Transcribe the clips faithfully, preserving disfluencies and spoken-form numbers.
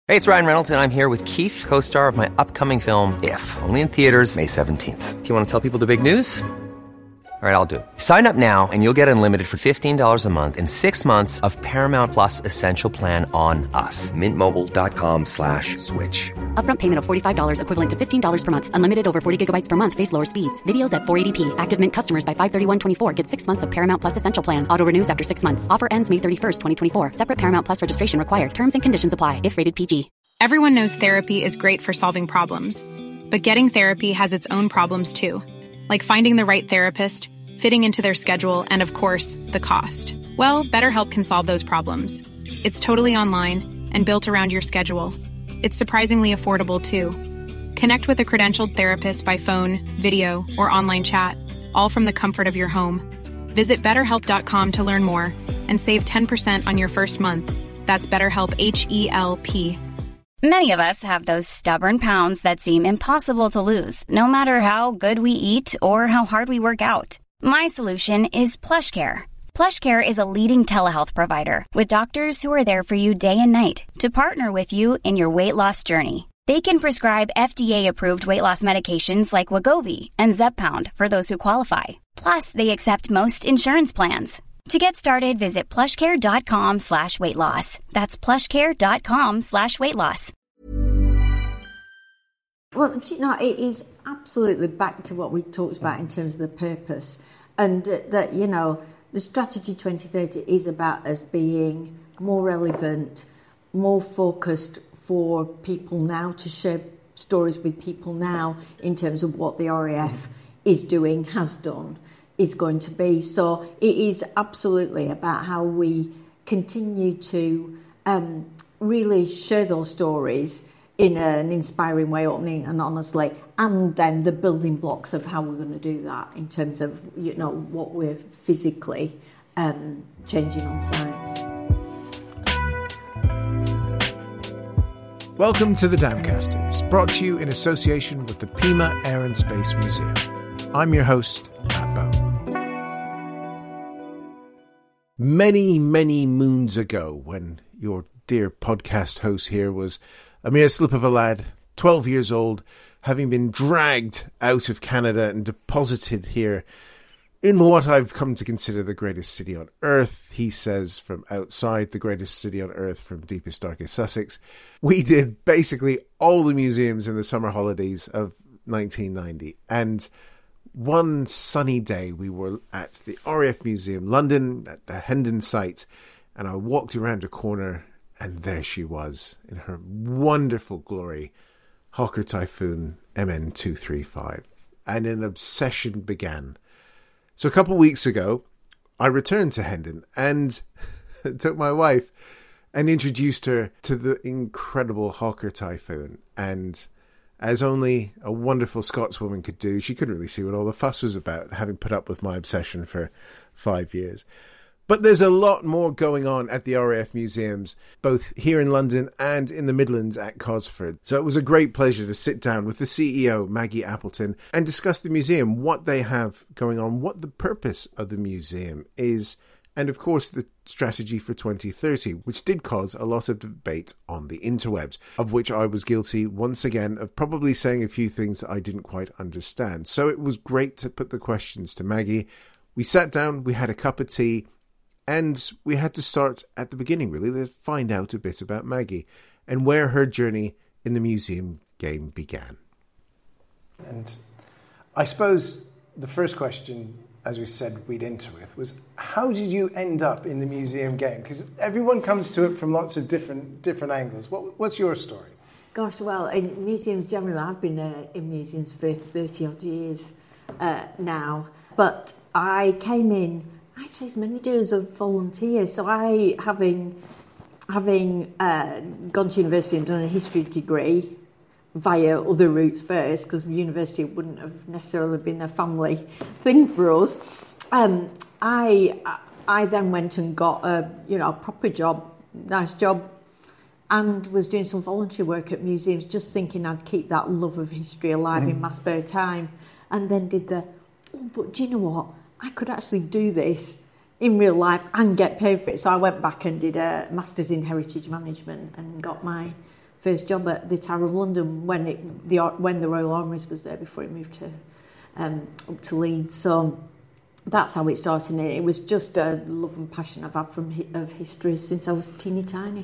Hey, it's Ryan Reynolds, and I'm here with Keith, co-star of my upcoming film, If, only in theaters May seventeenth. Do you want to tell people the big news? All right, I'll do it. Sign up now and you'll get unlimited for fifteen dollars a month and six months of Paramount Plus Essential Plan on us. Mint Mobile dot com slash switch. Upfront payment of forty-five dollars equivalent to fifteen dollars per month. Unlimited over forty gigabytes per month. Face lower speeds. Videos at four eighty p. Active Mint customers by five thirty-one twenty-four get six months of Paramount Plus Essential Plan. Auto renews after six months. Offer ends May thirty-first, twenty twenty-four. Separate Paramount Plus registration required. Terms and conditions apply if rated P G. Everyone knows therapy is great for solving problems. But getting therapy has its own problems too. Like finding the right therapist, fitting into their schedule, and of course, the cost. Well, BetterHelp can solve those problems. It's totally online and built around your schedule. It's surprisingly affordable, too. Connect with a credentialed therapist by phone, video, or online chat, all from the comfort of your home. Visit better help dot com to learn more and save ten percent on your first month. That's BetterHelp, H E L P. Many of us have those stubborn pounds that seem impossible to lose, no matter how good we eat or how hard we work out. My solution is PlushCare. PlushCare is a leading telehealth provider with doctors who are there for you day and night to partner with you in your weight loss journey. They can prescribe F D A-approved weight loss medications like Wegovy and Zepbound for those who qualify. Plus, they accept most insurance plans. To get started, visit plushcare.com slash weight loss. That's plushcare.com slash weight loss. Well, do you know, it is absolutely back to what we talked about in terms of the purpose. And uh, that, you know, the Strategy twenty thirty is about us being more relevant, more focused for people now, to share stories with people now in terms of what the R A F is doing, has done, is going to be. So it is absolutely about how we continue to um, really share those stories in an inspiring way, opening and honestly, and then the building blocks of how we're going to do that in terms of, you know, what we're physically um, changing on sites. Welcome to the Damcasters, brought to you in association with the Pima Air and Space Museum. I'm your host, Matt Bone. Many, many moons ago, when your dear podcast host here was a mere slip of a lad, twelve years old, having been dragged out of Canada and deposited here in what I've come to consider the greatest city on earth. He says from outside, the greatest city on earth from deepest, darkest Sussex. We did basically all the museums in the summer holidays of nineteen ninety. And one sunny day, we were at the R A F Museum, London, at the Hendon site, and I walked around a corner, and there she was, in her wonderful glory, Hawker Typhoon M N two thirty-five. And an obsession began. So a couple of weeks ago, I returned to Hendon and took my wife and introduced her to the incredible Hawker Typhoon. And as only a wonderful Scotswoman could do, she couldn't really see what all the fuss was about, having put up with my obsession for five years. But there's a lot more going on at the R A F museums, both here in London and in the Midlands at Cosford. So it was a great pleasure to sit down with the C E O, Maggie Appleton, and discuss the museum, what they have going on, what the purpose of the museum is, and of course the strategy for twenty thirty, which did cause a lot of debate on the interwebs, of which I was guilty once again of probably saying a few things that I didn't quite understand. So it was great to put the questions to Maggie. We sat down, we had a cup of tea, and we had to start at the beginning, really, to find out a bit about Maggie and where her journey in the museum game began. And I suppose the first question, as we said we'd enter with, was how did you end up in the museum game? Because everyone comes to it from lots of different different angles. What, what's your story? Gosh, well, in museums generally, I've been uh, in museums for thirty odd years uh, now, but I came in actually as many do as a volunteer. So I, having having uh, gone to university and done a history degree via other routes first, because university wouldn't have necessarily been a family thing for us, um, I I then went and got a you know a proper job, nice job, and was doing some volunteer work at museums, just thinking I'd keep that love of history alive mm. in my spare time, and then did the, oh, but do you know what? I could actually do this in real life and get paid for it. So I went back and did a Masters in Heritage Management and got my first job at the Tower of London when it the when the Royal Armouries was there before it moved to um, up to Leeds. So that's how it started. And it was just a love and passion I've had from of history since I was teeny tiny.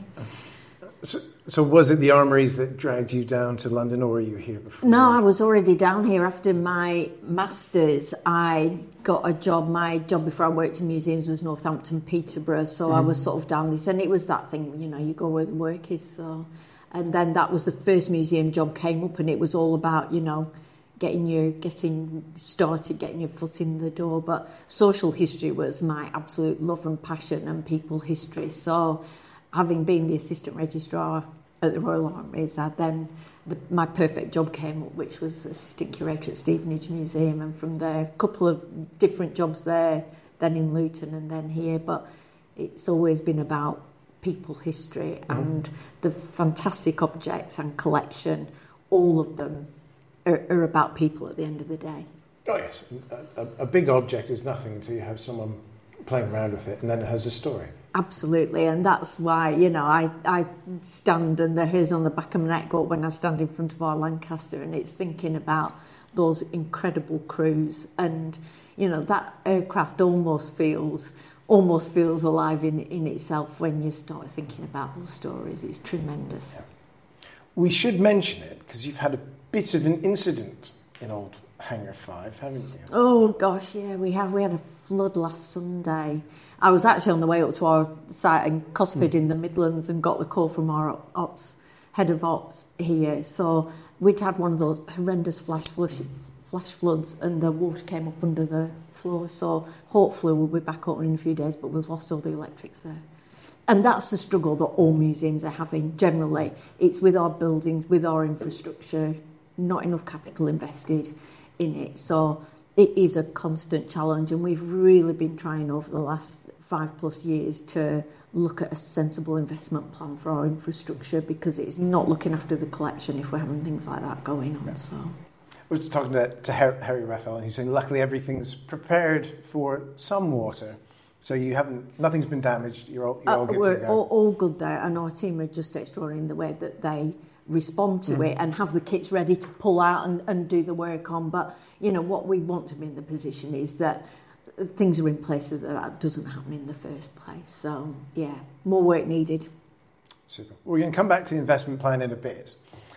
So, so was it the Armouries that dragged you down to London, or were you here before? No, I was already down here. After my masters, I got a job. My job before I worked in museums was Northampton, Peterborough, so mm-hmm. I was sort of down this, and it was that thing, you know, you go where the work is. So, and then that was the first museum job came up, and it was all about, you know, getting you getting started, getting your foot in the door. But social history was my absolute love and passion, and people history. So, having been the assistant registrar at the Royal Armouries, I then the, my perfect job came up, which was assistant curator at Stevenage Museum, and from there, a couple of different jobs there, then in Luton and then here. But it's always been about people history mm-hmm. and the fantastic objects and collection. All of them are, are about people at the end of the day. Oh yes, a, a, a big object is nothing until you have someone playing around with it, and then it has a story. Absolutely, and that's why, you know, I, I stand and the hairs on the back of my neck go up when I stand in front of our Lancaster, and it's thinking about those incredible crews, and, you know, that aircraft almost feels almost feels alive in, in itself when you start thinking about those stories. It's tremendous. Yeah. We should mention it, because you've had a bit of an incident in old Hangar five, haven't you? Oh, gosh, yeah, we have. We had a flood last Sunday. I was actually on the way up to our site in Cosford mm. in the Midlands and got the call from our ops, head of ops here. So we'd had one of those horrendous flash, flush, flash floods, and the water came up under the floor. So hopefully we'll be back open in a few days, but we've lost all the electrics there. And that's the struggle that all museums are having generally. It's with our buildings, with our infrastructure, not enough capital invested in it. So it is a constant challenge, and we've really been trying over the last five plus years to look at a sensible investment plan for our infrastructure, because it's not looking after the collection if we're having things like that going on. Yeah. So I was talking to, to Harry Raphael, and he's saying luckily everything's prepared for some water, so you haven't, nothing's been damaged. You're all, you're uh, all good we're to go. All, all good there, and our team are just extraordinary in the way that they respond to mm. it and have the kits ready to pull out and, and do the work on. But you know what we want to be in the position is that things are in place so that that doesn't happen in the first place. So, yeah, more work needed. Super. We're going to come back to the investment plan in a bit.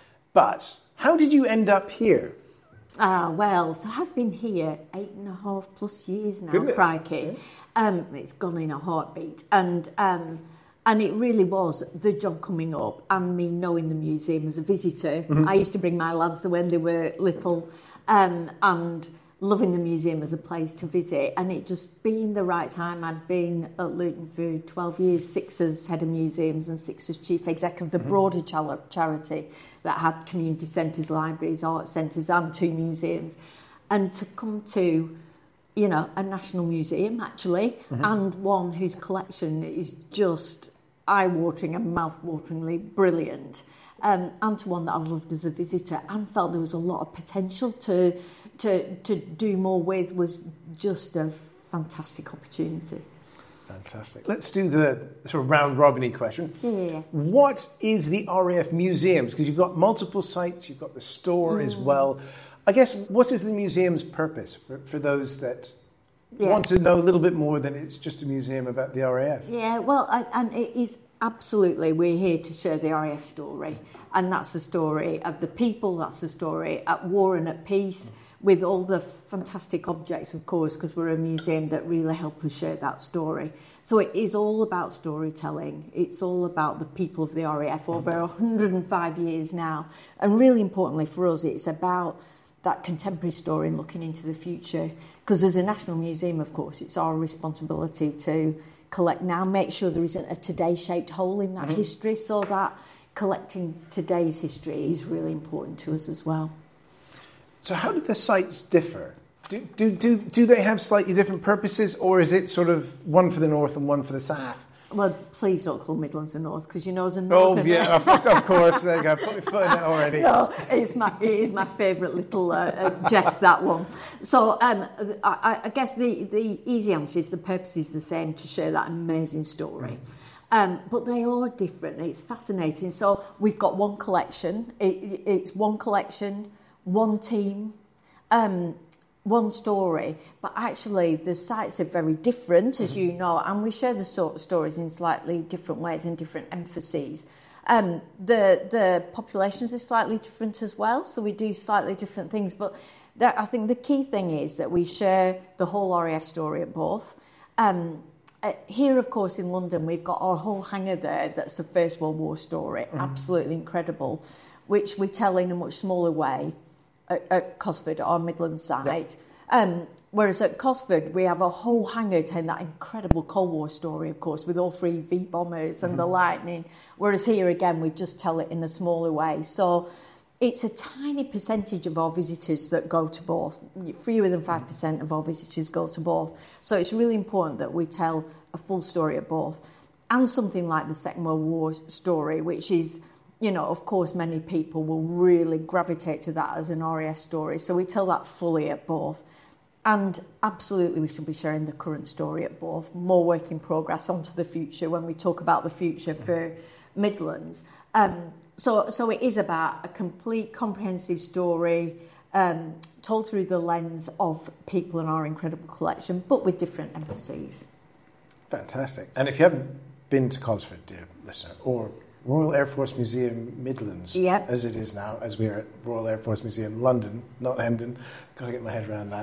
But how did you end up here? Ah, well, so I've been here eight and a half plus years now, Goodness. crikey. Yeah. Um, it's gone in a heartbeat. And um, and it really was the job coming up and me knowing the museum as a visitor. Mm-hmm. I used to bring my lads when they were little um, and... loving the museum as a place to visit, and it just being the right time. I'd been at Luton for twelve years, six as head of museums and six as chief exec of the mm-hmm. broader char- charity that had community centres, libraries, art centres and two museums. And to come to, you know, a national museum actually, mm-hmm. and one whose collection is just eye-watering and mouth-wateringly brilliant, um, and to one that I've loved as a visitor and felt there was a lot of potential to to to do more with, was just a fantastic opportunity. Fantastic. Let's do the sort of round-robin-y question. Yeah. What is the R A F Museums? Because you've got multiple sites, you've got the store mm. as well. I guess, what is the museum's purpose for, for those that yeah. want to know a little bit more than it's just a museum about the R A F? Yeah, well, I, and it is absolutely, we're here to share the R A F story. And that's the story of the people, that's the story at war and at peace, mm. with all the fantastic objects, of course, because we're a museum that really help us share that story. So it is all about storytelling. It's all about the people of the R A F over one hundred five years now. And really importantly for us, it's about that contemporary story and looking into the future. Because as a national museum, of course, it's our responsibility to collect now, make sure there isn't a today-shaped hole in that mm-hmm. history, so that collecting today's history is really important to us as well. So how do the sites differ? Do, do do do they have slightly different purposes, or is it sort of one for the north and one for the south? Well, please don't call Midlands the north, because you know as a northerner... Oh, yeah, of, of course. There you go. Put my foot in it already. No, it's my, it is my favourite little uh, uh, jest, that one. So um, I, I guess the, the easy answer is the purpose is the same, to share that amazing story. Um, but they are different. It's fascinating. So we've got one collection. It, it's one collection, one team, um, one story. But actually, the sites are very different, as mm-hmm. you know, and we share the sort of stories in slightly different ways and different emphases. Um, the the populations are slightly different as well, so we do slightly different things. But there, I think the key thing is that we share the whole R A F story at both. Um, Uh, here, of course, in London, we've got our whole hangar there that's the First World War story, mm. absolutely incredible, which we tell in a much smaller way at, at Cosford, our Midlands site. Yep. Um, whereas at Cosford, we have a whole hangar telling that incredible Cold War story, of course, with all three V bombers and mm-hmm. the lightning. Whereas here, again, we just tell it in a smaller way. So it's a tiny percentage of our visitors that go to both. Fewer than five percent of our visitors go to both. So it's really important that we tell a full story at both. And something like the Second World War story, which is, you know, of course, many people will really gravitate to that as an R A F story. So we tell that fully at both. And absolutely, we should be sharing the current story at both. More work in progress onto the future when we talk about the future for Midlands. Um, So, so it is about a complete, comprehensive story um, told through the lens of people in our incredible collection, but with different emphases. Fantastic. And if you haven't been to Cosford, dear listener, or Royal Air Force Museum Midlands, yep. as it is now, as we are at Royal Air Force Museum London, not Hendon, got to get my head around that.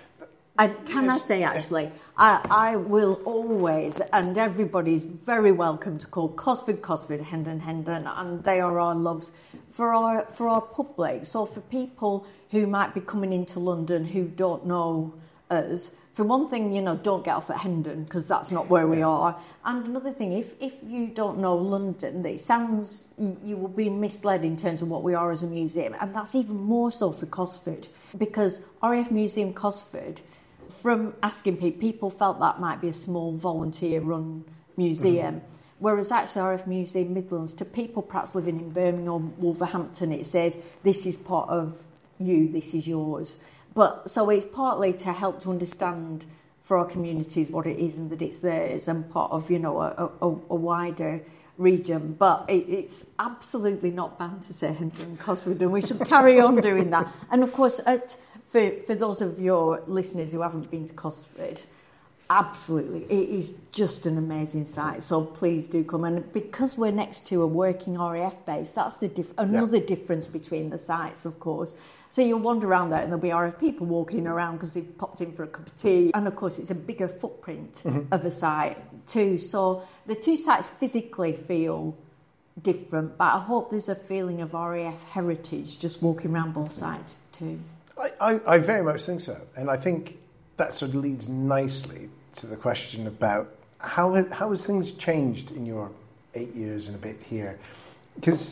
And can I say, actually, I, I will always, and everybody's very welcome to call Cosford, Cosford, Hendon, Hendon, and they are our loves for our for our public. So for people who might be coming into London who don't know us, for one thing, you know, don't get off at Hendon, because that's not where we are. And another thing, if, if you don't know London, it sounds, you will be misled in terms of what we are as a museum, and that's even more so for Cosford, because R A F Museum Cosford, from asking people, people felt that might be a small volunteer-run museum, mm-hmm. whereas actually R A F Museum Midlands, to people perhaps living in Birmingham or Wolverhampton, it says, this is part of you, this is yours. But so it's partly to help to understand for our communities what it is and that it's theirs and part of, you know, a, a, a wider region. But it, it's absolutely not banned to say Hendon and Cosford, and we should carry on doing that. And of course, at For, for those of your listeners who haven't been to Cosford, absolutely, it is just an amazing site. So please do come. And because we're next to a working R A F base, that's the dif- another yeah. difference between the sites, of course. So you'll wander around there and there'll be R A F people walking around because they've popped in for a cup of tea. And of course, it's a bigger footprint mm-hmm. of a site too. So the two sites physically feel different, but I hope there's a feeling of R A F heritage just walking around both sides too. I, I, I very much think so. And I think that sort of leads nicely to the question about how, how has things changed in your eight years and a bit here? Because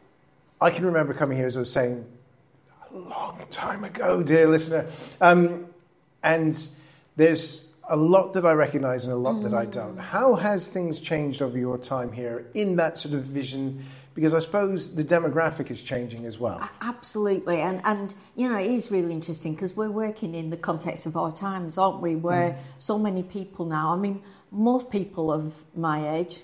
I can remember coming here, as I was saying, a long time ago, dear listener. Um, and there's a lot that I recognise and a lot mm. that I don't. How has things changed over your time here in that sort of vision? Because I suppose the demographic is changing as well. Absolutely. And, and you know, it is really interesting because we're working in the context of our times, aren't we? Where mm. so many people now, I mean, most people of my age,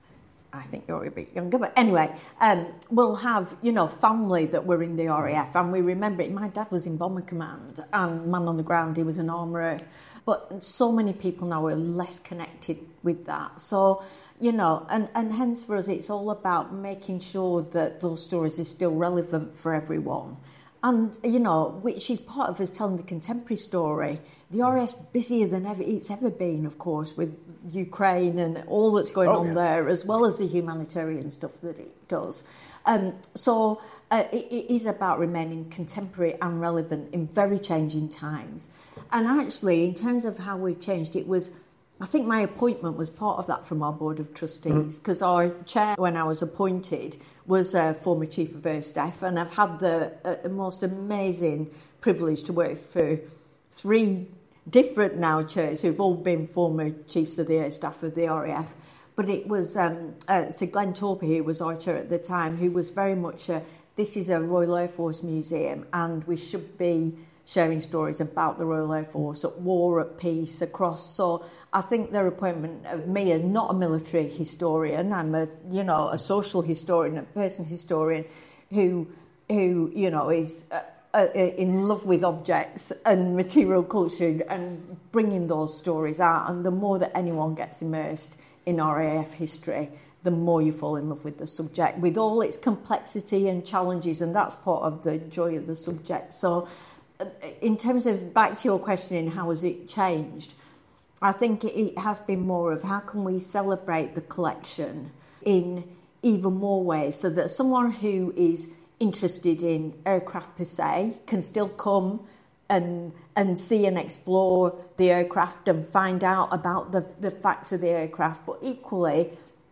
I think you're a bit younger, but anyway, um, will have, you know, family that were in the R A F. And we remember it. My dad was in Bomber Command and man on the ground, he was an armourer. But so many people now are less connected with that. So, you know, and, and hence for us, it's all about making sure that those stories are still relevant for everyone. And, you know, which is part of us telling the contemporary story. The R A F's busier than ever it's ever been, of course, with Ukraine and all that's going oh, on yeah. there, as well as the humanitarian stuff that it does. Um, so uh, it, it is about remaining contemporary and relevant in very changing times. And actually, in terms of how we've changed, it was... I think my appointment was part of that from our Board of Trustees, because mm. our chair, when I was appointed, was a former Chief of Air Staff, and I've had the, uh, the most amazing privilege to work for three different now chairs who've all been former Chiefs of the Air Staff of the R A F. But it was um, uh, Sir Glenn Torpey, who was our chair at the time, who was very much a, this is a Royal Air Force museum, and we should be sharing stories about the Royal Air Force at war, at peace, across. So I think their appointment of me as not a military historian, I'm a, you know, a social historian, a person historian who, who you know, is uh, uh, in love with objects and material culture and bringing those stories out. And the more that anyone gets immersed in R A F history, the more you fall in love with the subject, with all its complexity and challenges, and that's part of the joy of the subject. So in terms of, back to your question, how has it changed? I think it has been more of how can we celebrate the collection in even more ways so that someone who is interested in aircraft per se can still come and and see and explore the aircraft and find out about the, the facts of the aircraft, but equally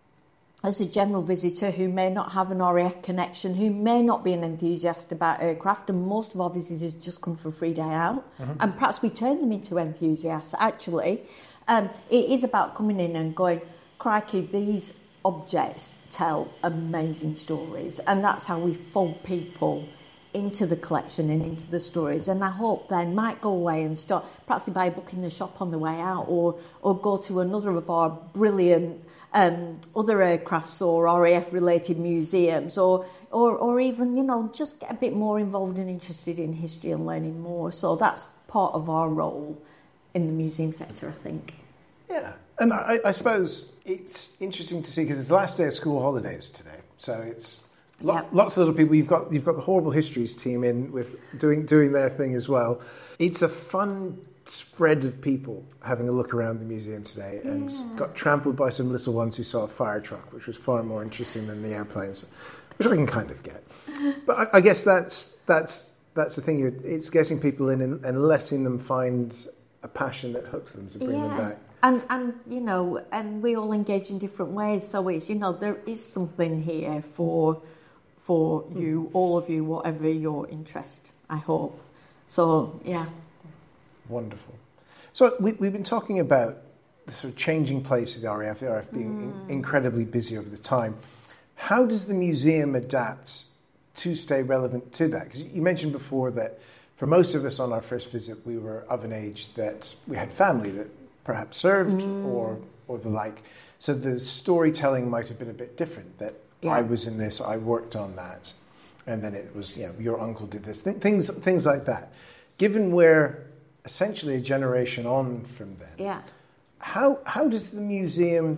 as a general visitor who may not have an R A F connection, who may not be an enthusiast about aircraft, and most of our visitors just come for a free day out, mm-hmm. and perhaps we turn them into enthusiasts, actually. Um, it is about coming in and going, crikey, these objects tell amazing stories, and that's how we fold people into the collection and into the stories. And I hope they might go away and start, perhaps they buy a book in the shop on the way out, or or go to another of our brilliant Um, other aircrafts or R A F-related museums, or, or or even, you know, just get a bit more involved and interested in history and learning more. So that's part of our role in the museum sector, I think. Yeah, and I, I suppose it's interesting to see, because it's the last day of school holidays today, so it's lo- yep. lots of little people. You've got you've got the Horrible Histories team in with doing doing their thing as well. It's a fun spread of people having a look around the museum today, and yeah. got trampled by some little ones who saw a fire truck, which was far more interesting than the airplanes, which I can kind of get. But I, I guess that's that's that's the thing. It's getting people in and, and letting them find a passion that hooks them to bring yeah. them back. And and you know, and we all engage in different ways. So it's, you know, there is something here for for you, all of you, whatever your interest, I hope. So yeah. Wonderful. So we, we've been talking about the sort of changing place of the R A F, the R A F being mm. in, incredibly busy over the time. How does the museum adapt to stay relevant to that? Because you mentioned before that for most of us on our first visit, we were of an age that we had family that perhaps served mm. or or the like. So the storytelling might have been a bit different, that yeah. I was in this, I worked on that, and then it was, you know, your uncle did this, Th- things things like that. Given we're essentially a generation on from then, yeah. how how does the museum,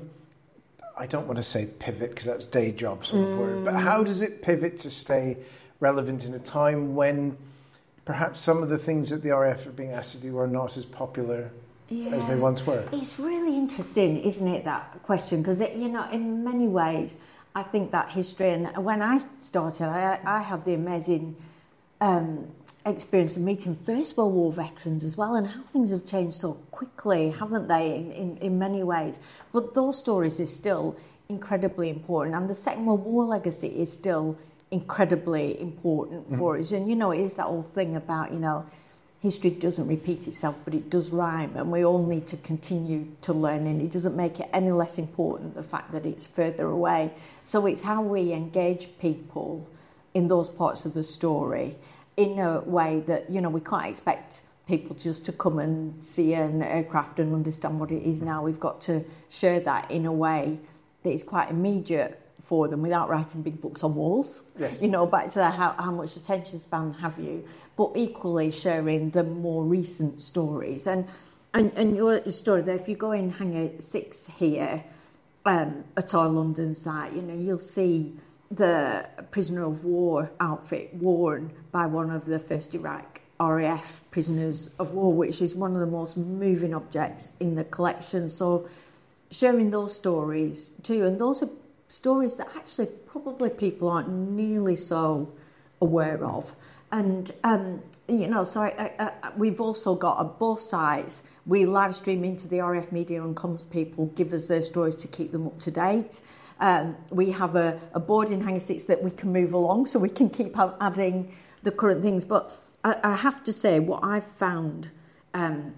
I don't want to say pivot because that's day job sort of mm. word, but how does it pivot to stay relevant in a time when perhaps some of the things that the R A F are being asked to do are not as popular yeah. as they once were? It's really interesting, isn't it, that question? Because, you know, in many ways, I think that history, and when I started, I, I had the amazing um, experience of meeting First World War veterans as well, and how things have changed so quickly, haven't they, in, in, in many ways. But those stories are still incredibly important, and the Second World War legacy is still incredibly important mm-hmm. for us. And, you know, it is that whole thing about, you know, history doesn't repeat itself, but it does rhyme, and we all need to continue to learn, and it doesn't make it any less important, the fact that it's further away. So it's how we engage people in those parts of the story in a way that, you know, we can't expect people just to come and see an aircraft and understand what it is now. We've got to share that in a way that is quite immediate for them without writing big books on walls. Yes. You know, back to the, how, how much attention span have you, but equally sharing the more recent stories. And and, and your story there, if you go in Hangar six here um, at our London site, you know, you'll see the prisoner of war outfit worn by one of the first Iraq R A F prisoners of war, which is one of the most moving objects in the collection. So sharing those stories too, and those are stories that actually probably people aren't nearly so aware of. And, um, you know, so I, I, I, we've also got at both sites, we live stream into the R A F media and comms people, give us their stories to keep them up to date. Um, we have a, a board in Hangar six that we can move along so we can keep adding the current things. But I, I have to say, what I've found um,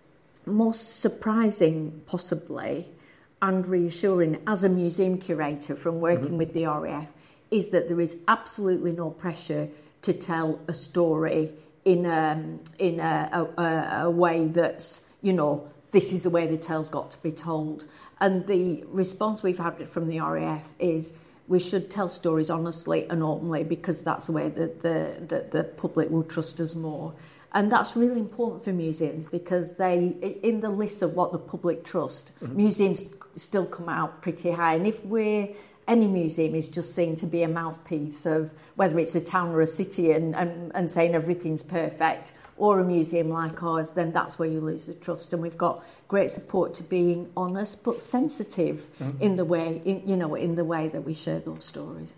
most surprising, possibly, and reassuring as a museum curator from working mm-hmm. with the R A F is that there is absolutely no pressure to tell a story in a, in a, a, a way that's, you know, this is the way the tale's got to be told. And the response we've had from the R A F is we should tell stories honestly and openly, because that's the way that the, that the public will trust us more. And that's really important for museums, because they, in the list of what the public trust, mm-hmm. museums still come out pretty high. And if we're, any museum is just seen to be a mouthpiece of whether it's a town or a city and, and, and saying everything's perfect, or a museum like ours, then that's where you lose the trust. And we've got great support to being honest but sensitive mm-hmm. in the way, in, you know, in the way that we share those stories.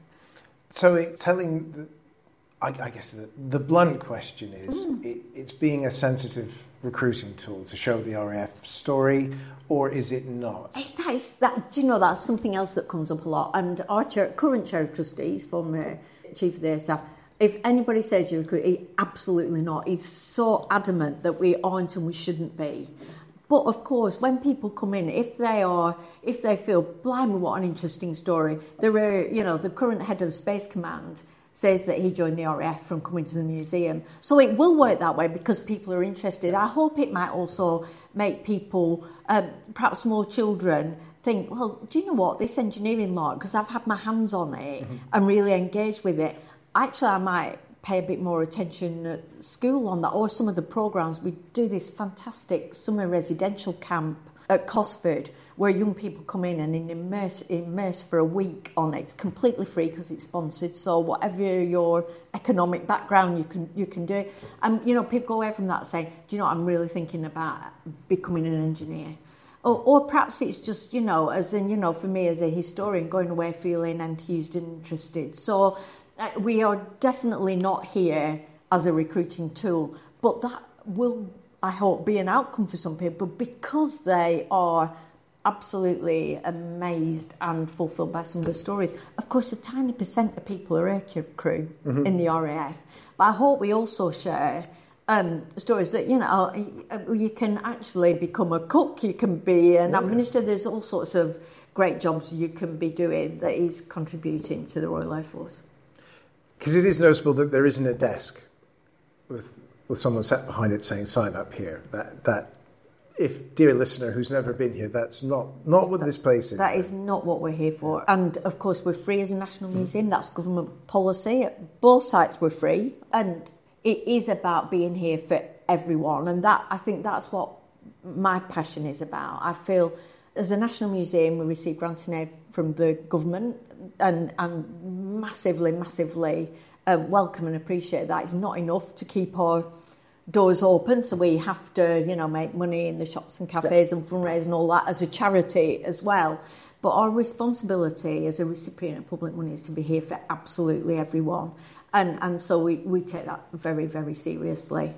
So it, telling, the, I, I guess the, the blunt question is, mm. it, it's being a sensitive recruiting tool to show the R A F story, or is it not? That is, that, do you know, that's something else that comes up a lot. And our chair, current chair of trustees, former chief of their staff, if anybody says you're recruiting, absolutely not. He's so adamant that we aren't and we shouldn't be. But of course, when people come in, if they are, if they feel, blimey, what an interesting story. There are, you know, the current head of Space Command says that he joined the R A F from coming to the museum. So it will work that way because people are interested. I hope it might also make people, um, perhaps more children, think, well, do you know what, this engineering lot, because I've had my hands on it mm-hmm. and really engaged with it, actually I might pay a bit more attention at school on that, or some of the programmes. We do this fantastic summer residential camp at Cosford where young people come in and immerse, immerse for a week on it. It's completely free because it's sponsored, so whatever your economic background, you can you can do it. And, you know, people go away from that saying, do you know, I'm really thinking about becoming an engineer. Or, or perhaps it's just, you know, as in, you know, for me as a historian, going away feeling enthused and interested. So uh, we are definitely not here as a recruiting tool, but that will, I hope, be an outcome for some people because they are absolutely amazed and fulfilled by some of the stories. Of course, a tiny percent of people are air crew mm-hmm. in the R A F, but I hope we also share um, stories that, you know, you can actually become a cook, you can be an yeah. administrator, there's all sorts of great jobs you can be doing that is contributing to the Royal Air Force. Because it is noticeable that there isn't a desk with with someone sat behind it saying, sign up here. That, that if, dear listener who's never been here, that's not, not what that, this place is. That is not what we're here for. And, of course, we're free as a national museum. Mm. That's government policy. At both sites we're free. And it is about being here for everyone. And that I think that's what my passion is about. I feel, as a national museum, we receive grant and aid from the government and, and massively, massively uh, welcome and appreciate that. It's not enough to keep our doors open, so we have to, you know, make money in the shops and cafes and fundraise and all that as a charity as well. But our responsibility as a recipient of public money is to be here for absolutely everyone. And and so we, we take that very, very seriously.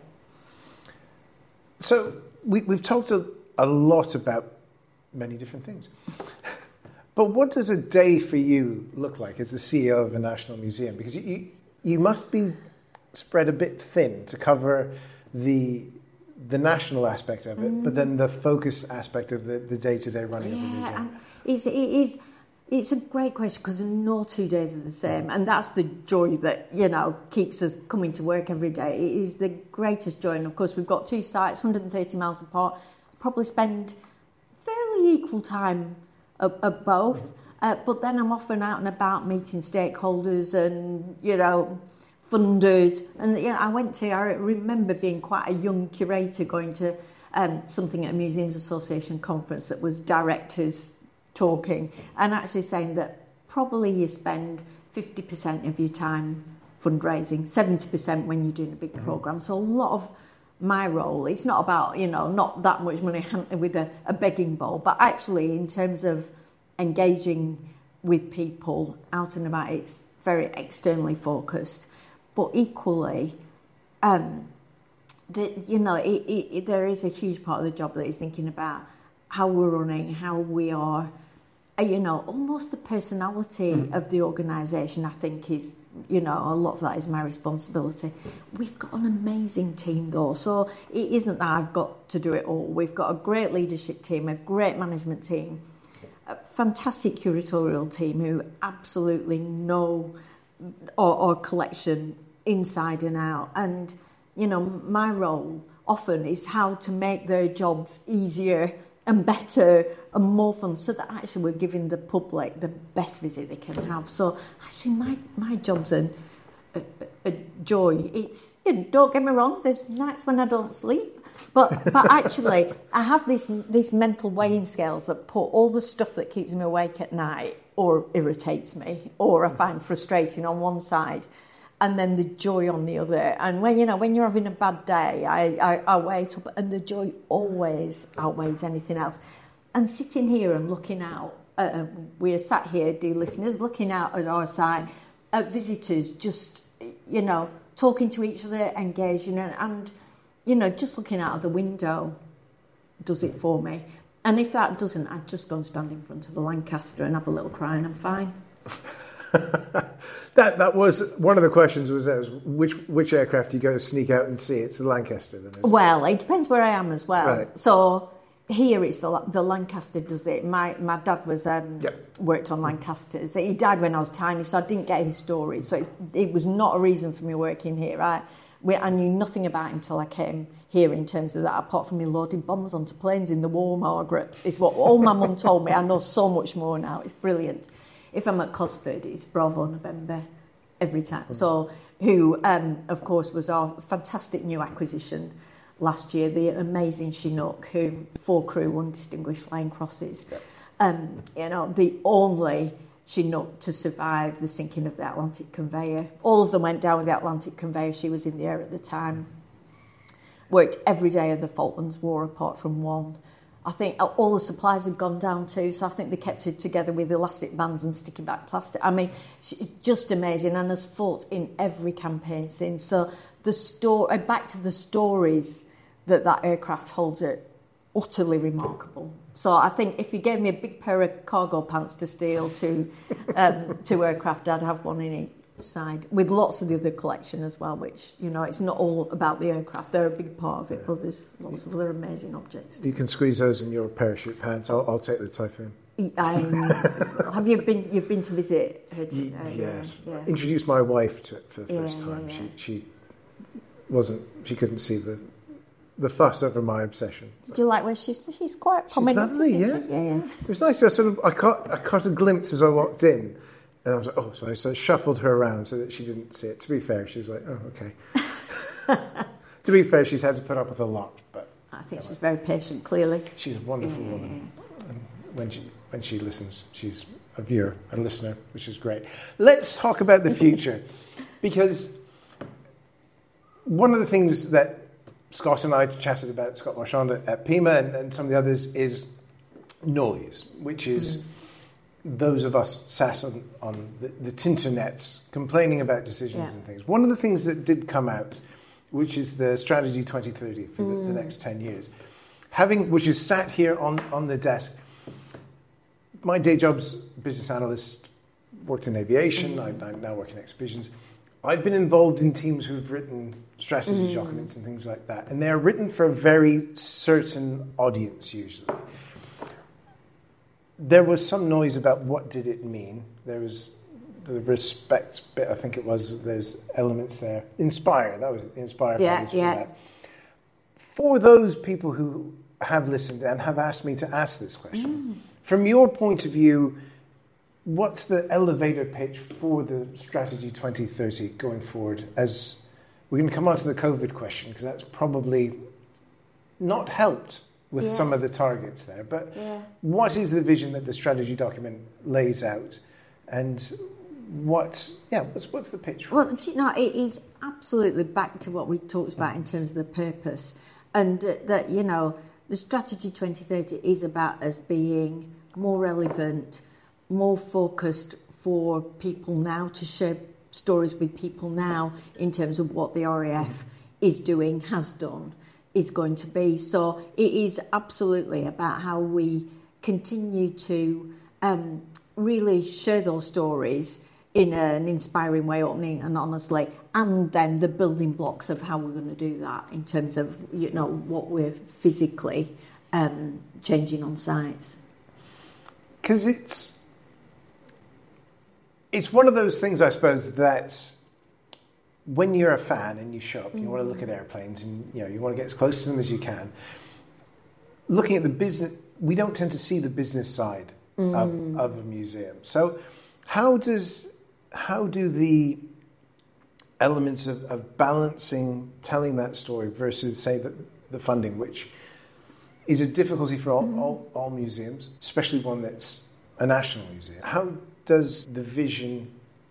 So we, we've talked a, a lot about many different things. But what does a day for you look like as the C E O of a national museum? Because you you must be spread a bit thin to cover the the national aspect of it, mm. but then the focused aspect of the, the day-to-day running yeah, of the museum. And it's, it is, it's a great question because no two days are the same, and that's the joy that, you know, keeps us coming to work every day. It is the greatest joy, and of course we've got two sites, one hundred thirty miles apart, probably spend fairly equal time at, at both, uh, but then I'm often out and about meeting stakeholders and, you know, funders, and you know, I went to, I remember being quite a young curator going to um, something at a Museums Association conference that was directors talking and actually saying that probably you spend fifty percent of your time fundraising, seventy percent when you're doing a big programme. So a lot of my role, it's not about, you know, not that much money with a, a begging bowl, but actually in terms of engaging with people out and about, it's very externally focused. But equally, um, the, you know, it, it, there is a huge part of the job that is thinking about how we're running, how we are, uh, you know, almost the personality mm. of the organisation, I think, is, you know, a lot of that is my responsibility. We've got an amazing team, though, so it isn't that I've got to do it all. We've got a great leadership team, a great management team, a fantastic curatorial team who absolutely know our, our collection inside and out, and you know, my role often is how to make their jobs easier and better and more fun, so that actually we're giving the public the best visit they can have. So actually my, my job's a, a, a joy. It's, you know, don't get me wrong, there's nights when I don't sleep, but but actually I have these these mental weighing scales that put all the stuff that keeps me awake at night or irritates me or I find frustrating on one side, and then the joy on the other. And when, you know, when you're having a bad day, I, I, I wait up, and the joy always outweighs anything else. And sitting here and looking out, uh, we're sat here, dear listeners, looking out at our side, at visitors, just, you know, talking to each other, engaging, and, and, you know, just looking out of the window does it for me. And if that doesn't, I'd just go and stand in front of the Lancaster and have a little cry, and I'm fine. that that was one of the questions. Was, that was which which aircraft do you go sneak out and see? It's the Lancaster, then. Isn't well, it? it depends where I am as well. Right. So here it's the the Lancaster does it. My my dad was um, yep. worked on Lancasters. He died when I was tiny, so I didn't get his stories. So it's, it was not a reason for me working here. I we, I knew nothing about him until I came here in terms of that, apart from me loading bombs onto planes in the war, Margaret. It's what all my mum told me. I know so much more now. It's brilliant. If I'm at Cosford, it's Bravo November every time. Mm-hmm. So, who, um, of course, was our fantastic new acquisition last year, the amazing Chinook, who four crew, one distinguished flying crosses. Yep. Um, you know, the only Chinook to survive the sinking of the Atlantic Conveyor. All of them went down with the Atlantic Conveyor. She was in the air at the time. Worked every day of the Falklands War apart from one. I think all the supplies had gone down too, so I think they kept it together with elastic bands and sticky back plastic. I mean, just amazing, and has fought in every campaign since. So the story, back to the stories that that aircraft holds, are utterly remarkable. So I think if you gave me a big pair of cargo pants to steal to um, two aircraft, I'd have one in each side, with lots of the other collection as well, which, you know, it's not all about the aircraft. They're a big part of it, but there's lots of other amazing objects. You can squeeze those in your parachute pants. I'll, I'll take the Typhoon. Um, have you been? You've been to visit her? To, uh, yes. Yeah, yeah. Introduced my wife to it for the first yeah, time. Yeah, yeah. She she wasn't. She couldn't see the the fuss over my obsession. Did you like where she's? She's quite prominent. She's lovely. Yeah. yeah, yeah. It was nice. I sort of I caught I caught a glimpse as I walked in. And I was like, oh, so I sort of shuffled her around so that she didn't see it. To be fair, she was like, oh, okay. To be fair, she's had to put up with a lot. But I think she's very patient, clearly. She's a wonderful yeah. woman. And when she when she listens, she's a viewer, a listener, which is great. Let's talk about the future. Because one of the things that Scott and I chatted about, Scott Marchand at Pima and, and some of the others, is noise, which is... Mm. Those of us sat on, on the, the Tinternets complaining about decisions yeah. and things. One of the things that did come out, which is the Strategy twenty thirty for mm. the, the next ten years, having which is sat here on, on the desk. My day job's business analyst, worked in aviation, mm. I, I now work in expeditions. I've been involved in teams who've written strategy mm. documents and things like that, and they're written for a very certain audience usually. There was some noise about what did it mean. There was the respect bit, I think it was, there's elements there. Inspire, that was Inspire. Yeah, for yeah. that. For those people who have listened and have asked me to ask this question, mm. from your point of view, what's the elevator pitch for the Strategy twenty thirty going forward? As we're going to come on to the COVID question, because that's probably not helped with yeah. some of the targets there. But yeah. what is the vision that the strategy document lays out? And what, yeah, what's, what's the pitch? Well, do you know, it is absolutely back to what we talked about in terms of the purpose. And uh, that, you know, the Strategy twenty thirty is about us being more relevant, more focused for people now, to share stories with people now in terms of what the R A F mm. is doing, has done, is going to be. So it is absolutely about how we continue to um, really share those stories in an inspiring way, opening and honestly, and then the building blocks of how we're going to do that in terms of, you know, what we're physically um, changing on sites. Because it's it's one of those things, I suppose, that when you're a fan and you show up, you want to look at airplanes and you know you want to get as close to them as you can. Looking at the business, we don't tend to see the business side mm. of, of a museum. So, how does how do the elements of, of balancing telling that story versus, say, the, the funding, which is a difficulty for all, mm. all, all museums, especially one that's a national museum. How does the vision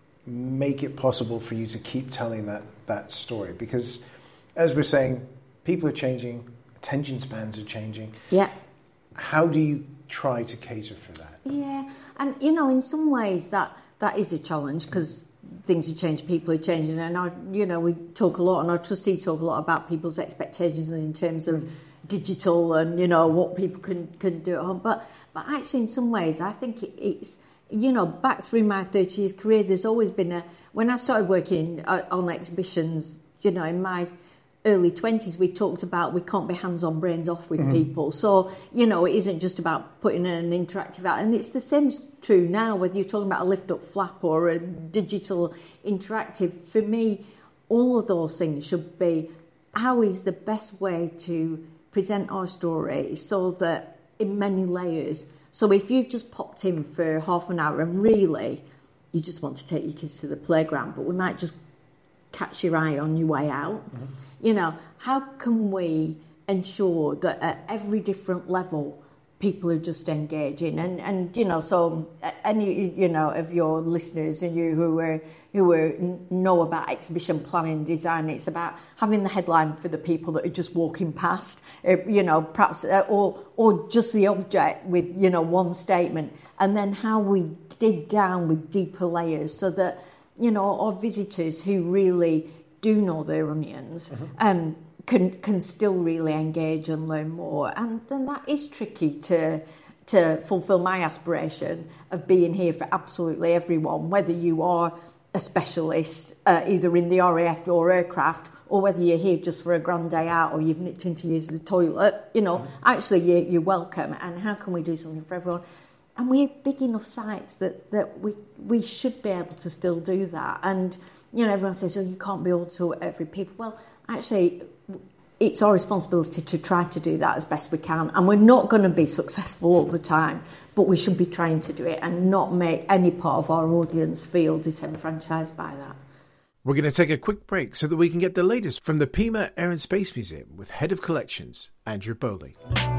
make it possible for you to keep telling that, that story? Because, as we're saying, people are changing, attention spans are changing. Yeah. How do you try to cater for that? Yeah, and, you know, in some ways that, that is a challenge because things are changing, people are changing, and, our, you know, we talk a lot, and our trustees talk a lot about people's expectations in terms of digital and, you know, what people can, can do at home. But, but actually, in some ways, I think it, it's, you know, back through my thirty years career, there's always been a... When I started working on exhibitions, you know, in my early twenties, we talked about we can't be hands-on, brains-off with mm-hmm. people. So, you know, it isn't just about putting in an interactive out. And it's the same true now, whether you're talking about a lift-up flap or a digital interactive. For me, all of those things should be, how is the best way to present our story so that in many layers... So if you've just popped in for half an hour and really you just want to take your kids to the playground, but we might just catch your eye on your way out, mm-hmm. you know, how can we ensure that at every different level people are just engaging? And, and you know, so any, you know, of your listeners and you who are, who are, know about exhibition planning design, it's about having the headline for the people that are just walking past, uh, you know, perhaps, uh, or or just the object with, you know, one statement, and then how we dig down with deeper layers so that, you know, our visitors who really do know their onions mm-hmm. um, can can still really engage and learn more. And then that is tricky to to fulfil my aspiration of being here for absolutely everyone, whether you are a specialist uh, either in the R A F or aircraft, or whether you're here just for a grand day out or you've nipped in to use the toilet, you know, mm-hmm. actually you're, you're welcome. And how can we do something for everyone? And we're big enough sites that, that we we should be able to still do that. And, you know, everyone says, oh, you can't be all to every people. Well, actually, it's our responsibility to try to do that as best we can. And we're not going to be successful all the time, but we should be trying to do it and not make any part of our audience feel disenfranchised by that. We're going to take a quick break so that we can get the latest from the Pima Air and Space Museum with Head of Collections, Andrew Bowley.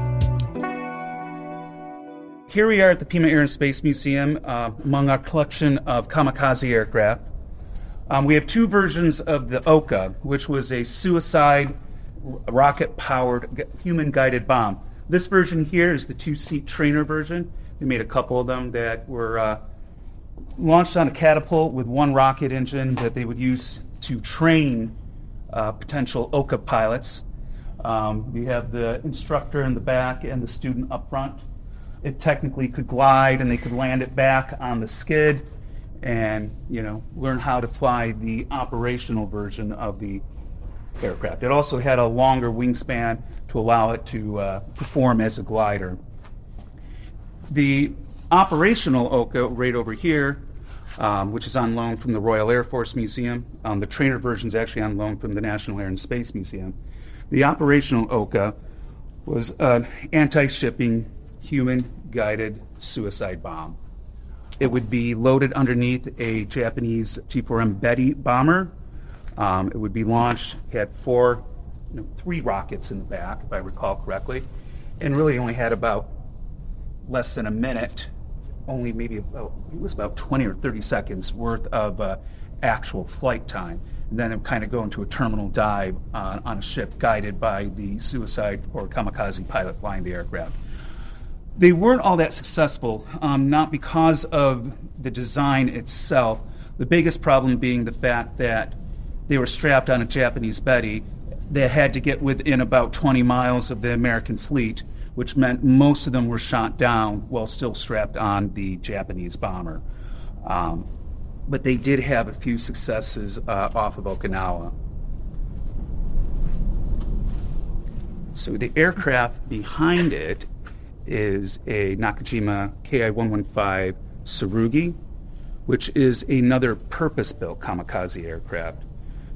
Here we are at the Pima Air and Space Museum uh, among our collection of kamikaze aircraft. Um, we have two versions of the Oka, which was a suicide rocket-powered human-guided bomb. This version here is the two-seat trainer version. We made a couple of them that were uh, launched on a catapult with one rocket engine that they would use to train uh, potential Oka pilots. Um, we have the instructor in the back and the student up front. It technically could glide, and they could land it back on the skid and, you know, learn how to fly the operational version of the aircraft. It also had a longer wingspan to allow it to uh, perform as a glider. The operational Oka right over here, um, which is on loan from the Royal Air Force Museum. Um, the trainer version is actually on loan from the National Air and Space Museum. The operational Oka was an anti-shipping human-guided suicide bomb. It would be loaded underneath a Japanese G four M Betty bomber. Um, it would be launched, had four, you know, three rockets in the back, if I recall correctly, and really only had about less than a minute, only maybe about, it was about twenty or thirty seconds worth of uh, actual flight time. And then it would kind of go into a terminal dive on, on a ship guided by the suicide or kamikaze pilot flying the aircraft. They weren't all that successful, um, not because of the design itself. The biggest problem being the fact that they were strapped on a Japanese Betty. They had to get within about twenty miles of the American fleet, which meant most of them were shot down while still strapped on the Japanese bomber. Um, but they did have a few successes uh, off of Okinawa. So the aircraft behind it is a Nakajima K I one fifteen Tsurugi, which is another purpose-built kamikaze aircraft.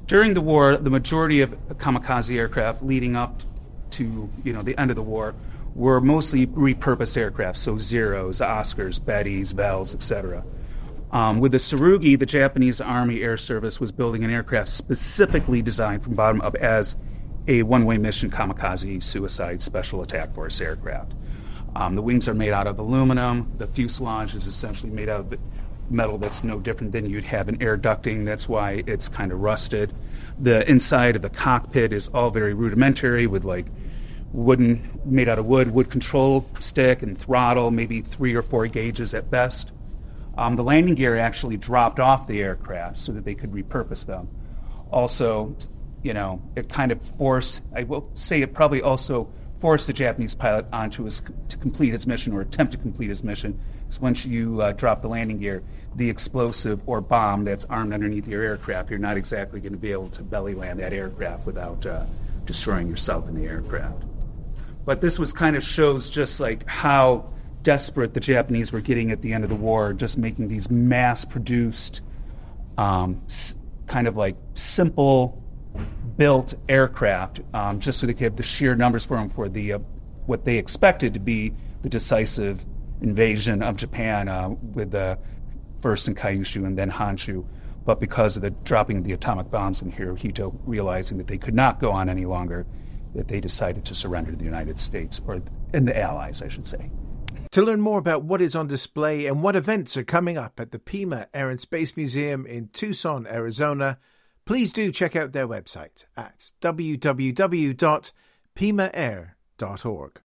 during the war, the majority of kamikaze aircraft leading up to, you know, the end of the war were mostly repurposed aircraft, so Zeros, Oscars, Bettys, Vels, et cetera. Um, with the Tsurugi, the Japanese Army Air Service was building an aircraft specifically designed from bottom up as a one-way mission kamikaze suicide special attack force aircraft. Um, the wings are made out of aluminum. The fuselage is essentially made out of metal that's no different than you'd have in air ducting. That's why it's kind of rusted. The inside of the cockpit is all very rudimentary with like wooden, made out of wood, wood control stick and throttle, maybe three or four gauges at best. Um, the landing gear actually dropped off the aircraft so that they could repurpose them. Also, you know, it kind of forced, I will say it probably also forced the Japanese pilot onto his, to complete his mission or attempt to complete his mission. Because once you uh, drop the landing gear, the explosive or bomb that's armed underneath your aircraft, you're not exactly going to be able to belly land that aircraft without uh, destroying yourself in the aircraft. But this was kind of shows just like how desperate the Japanese were getting at the end of the war, just making these mass-produced, um, s- kind of like simple built aircraft, um, just so they could have the sheer numbers for them for the uh, what they expected to be the decisive invasion of Japan uh, with the first in Kyushu and then Honshu. But because of the dropping of the atomic bombs in Hirohito, realizing that they could not go on any longer, that they decided to surrender to the United States, or and the Allies, I should say. To learn more about what is on display and what events are coming up at the Pima Air and Space Museum in Tucson, Arizona, please do check out their website at w w w dot pima air dot org.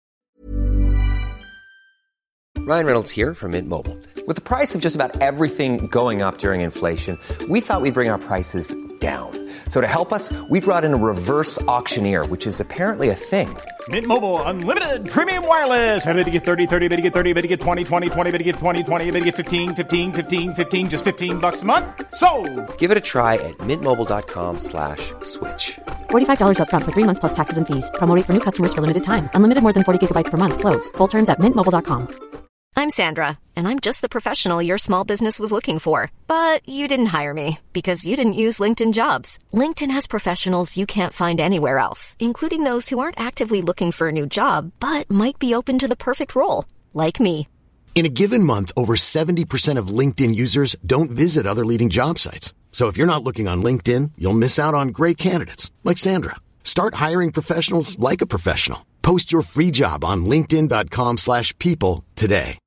Ryan Reynolds here from Mint Mobile. With the price of just about everything going up during inflation, we thought we'd bring our prices down. So to help us, we brought in a reverse auctioneer, which is apparently a thing. Mint Mobile Unlimited Premium Wireless. How to get thirty, thirty, how to get thirty, how to get twenty, twenty, twenty, how to get twenty, twenty, how to get fifteen, fifteen, fifteen, fifteen, just fifteen bucks a month? Sold! Give it a try at mintmobile.com slash switch. forty-five dollars up front for three months plus taxes and fees. Promo rate for new customers for limited time. Unlimited more than forty gigabytes per month. Slows full terms at mint mobile dot com. I'm Sandra, and I'm just the professional your small business was looking for. But you didn't hire me because you didn't use LinkedIn Jobs. LinkedIn has professionals you can't find anywhere else, including those who aren't actively looking for a new job, but might be open to the perfect role, like me. In a given month, over seventy percent of LinkedIn users don't visit other leading job sites. So if you're not looking on LinkedIn, you'll miss out on great candidates, like Sandra. Start hiring professionals like a professional. Post your free job on linkedin.com slash people today.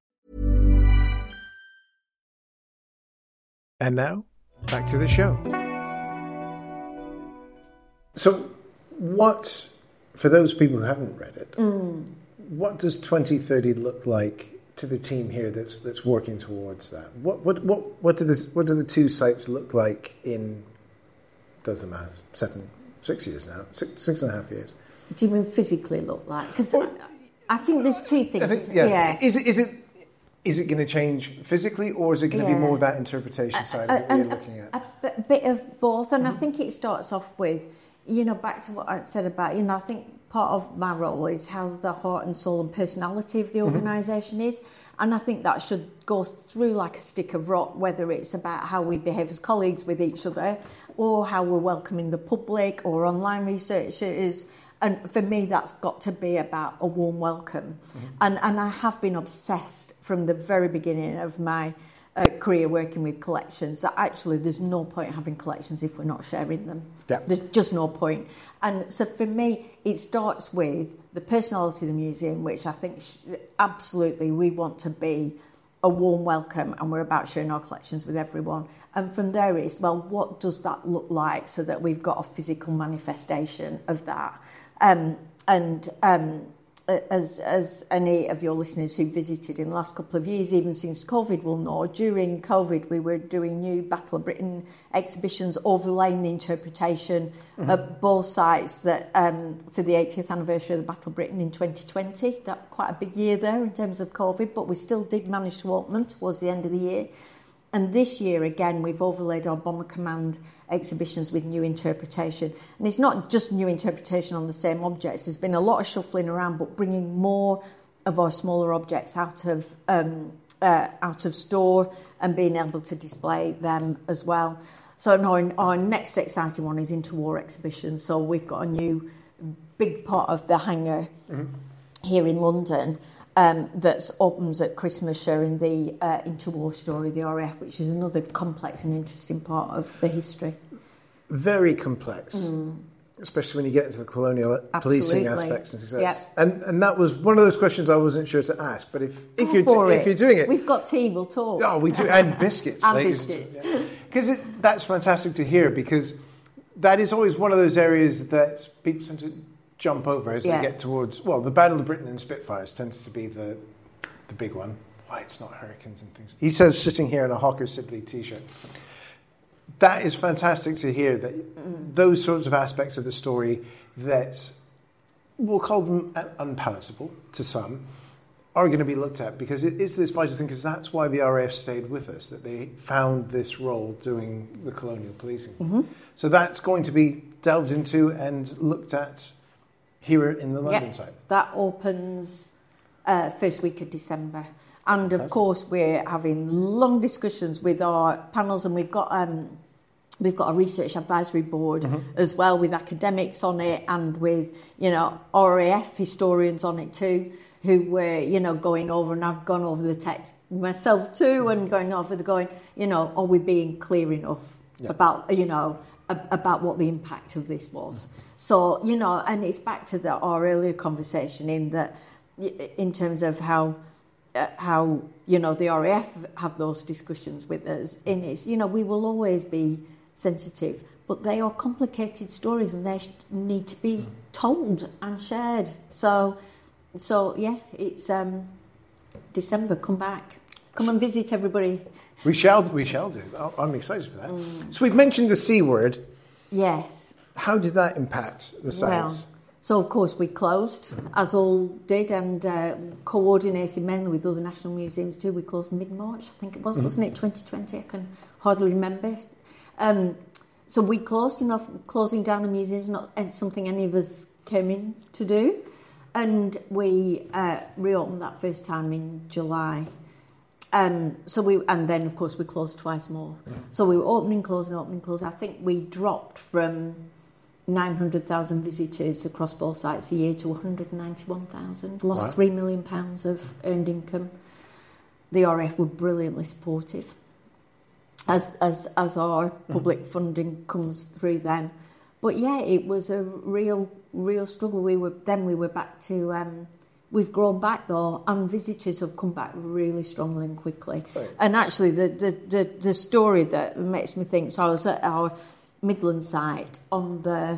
And now, back to the show. So, what, for those people who haven't read it, Mm. what does twenty thirty look like to the team here that's that's working towards that? What what what what do the what do the two sites look like in, does the math, seven, six years now, six six and a half years? Do you mean physically look like? Because I, I think there's two things. I think, yeah. yeah. Is it is it is it going to change physically, or is it going yeah. to be more that interpretation side of what you're looking at? A, a bit of both, and Mm-hmm. I think it starts off with, you know, back to what I said about, you know, I think part of my role is how the heart and soul and personality of the Mm-hmm. organisation is, and I think that should go through like a stick of rock, whether it's about how we behave as colleagues with each other, or how we're welcoming the public or online researchers. And for me, that's got to be about a warm welcome. Mm-hmm. And and I have been obsessed from the very beginning of my uh, career working with collections that actually there's no point having collections if we're not sharing them. Yeah. There's just no point. And so for me, it starts with the personality of the museum, which I think sh- absolutely we want to be a warm welcome, and we're about sharing our collections with everyone. And from there is, well, what does that look like so that we've got a physical manifestation of that? Um, and um, as as any of your listeners who visited in the last couple of years, even since COVID will know, during COVID we were doing new Battle of Britain exhibitions overlaying the interpretation mm-hmm. of both sites that um, for the eightieth anniversary of the Battle of Britain in twenty twenty. That quite a big year there in terms of COVID, but we still did manage to open them towards the end of the year. And this year, again, we've overlaid our Bomber Command exhibitions with new interpretation. And it's not just new interpretation on the same objects. There's been a lot of shuffling around, but bringing more of our smaller objects out of um, uh, out of store and being able to display them as well. So no, our, our next exciting one is Interwar exhibition. So we've got a new big part of the hangar mm-hmm. here in London um, that opens at Christmas, sharing the uh, interwar story, the R A F, which is another complex and interesting part of the history. Very complex, mm. especially when you get into the colonial Absolutely. policing aspects and success. Yep. And and that was one of those questions I wasn't sure to ask. But if, if you're for if it. you're doing it, we've got tea. We'll talk. Oh, we do, and biscuits, and ladies. biscuits. Because yeah. that's fantastic to hear. Because that is always one of those areas that people tend to jump over as yeah. they get towards. Well, the Battle of Britain and Spitfires tends to be the the big one. Why it's not Hurricanes and things. He says, sitting here in a Hawker Siddeley t-shirt. That is fantastic to hear, that mm. those sorts of aspects of the story that we'll call them unpalatable to some are going to be looked at, because it is this vital thing, because that's why the R A F stayed with us, that they found this role doing the colonial policing. Mm-hmm. So that's going to be delved into and looked at here in the London yeah, side. That opens uh, first week of December. And of course, we're having long discussions with our panels, and we've got um, we've got a research advisory board mm-hmm. as well, with academics on it, and with you know R A F historians on it too, who were you know going over, and I've gone over the text myself too, mm-hmm. and going over the going, you know, are we being clear enough yeah. about you know about what the impact of this was? Mm-hmm. So you know, and it's back to the, our earlier conversation in that, in terms of how. Uh, how you know the R A F have those discussions with us in is you know we will always be sensitive, but they are complicated stories and they sh- need to be told and shared. So, so yeah, it's um, December. Come back, come and visit everybody. We shall, we shall do. I'm excited for that. Mm. So we've mentioned the C word. Yes. How did that impact the science? Well, So, of course, we closed, as all did, and uh, coordinated mainly with other national museums too. We closed mid-March, I think it was, mm-hmm. wasn't it, twenty twenty? I can hardly remember. Um, so we closed, you know, closing down the museum is not something any of us came in to do. And we uh, reopened that first time in July. Um, so we, and then, of course, we closed twice more. Mm-hmm. So we were opening, closing, opening, closing. I think we dropped from nine hundred thousand visitors across both sites a year to one hundred ninety-one thousand. Lost wow. three million pounds of earned income. The R A F were brilliantly supportive, as as as our public mm. funding comes through them. But yeah, it was a real real struggle. We were then we were back to. Um, we've grown back though, and visitors have come back really strongly and quickly. Right. And actually, the, the the the story that makes me think. So I was at our Midland site on the,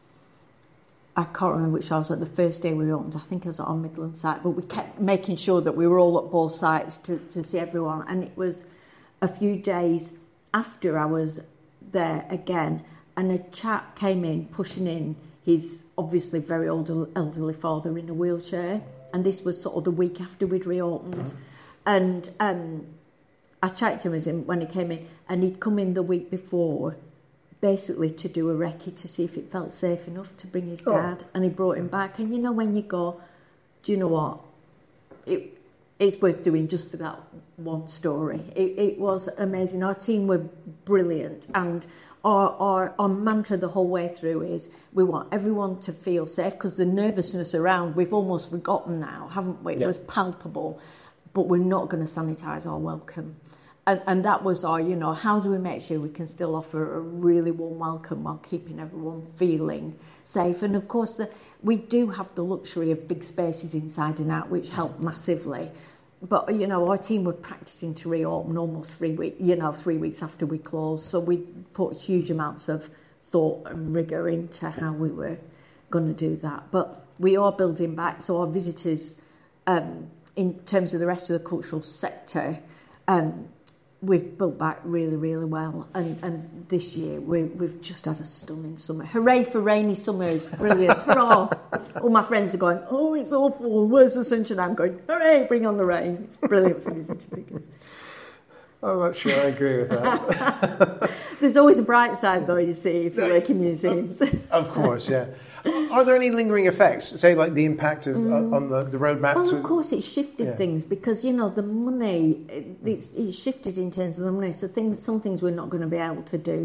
I can't remember which I was at the first day we opened. I think I was at our Midland site, but we kept making sure that we were all at both sites to, to see everyone. And it was a few days after I was there again, and a chap came in pushing in his obviously very old elderly father in a wheelchair, and this was sort of the week after we'd reopened. Mm-hmm. And um, I checked him when he came in, and he'd come in the week before, basically to do a recce to see if it felt safe enough to bring his dad, oh. and he brought him back. And you know, when you go, do you know what? It it's worth doing just for that one story. It, it was amazing. Our team were brilliant, and our, our our mantra the whole way through is we want everyone to feel safe, because the nervousness around we've almost forgotten now, haven't we? It yeah. was palpable, but we're not going to sanitise our welcome. And, and that was our, you know, how do we make sure we can still offer a really warm welcome while keeping everyone feeling safe? And of course, the, we do have the luxury of big spaces inside and out, which help massively. But, you know, our team were practicing to reopen almost three weeks, you know, three weeks after we closed. So we put huge amounts of thought and rigour into how we were going to do that. But we are building back. So our visitors, um, in terms of the rest of the cultural sector, um, we've built back really, really well. And, and this year, we, we've just had a stunning summer. Hooray for rainy summers. Brilliant. Hurrah. All my friends are going, oh, it's awful. Where's the sunshine? I'm going, hooray, bring on the rain. It's brilliant for visitor figures. I'm not sure I agree with that. There's always a bright side, though, you see, if you work in museums. Of course, yeah. Are there any lingering effects, say, like the impact of, mm. uh, on the, the roadmap? Well, to... of course, it's shifted yeah. things, because, you know, the money, it's, it's shifted in terms of the money. So things, some things we're not going to be able to do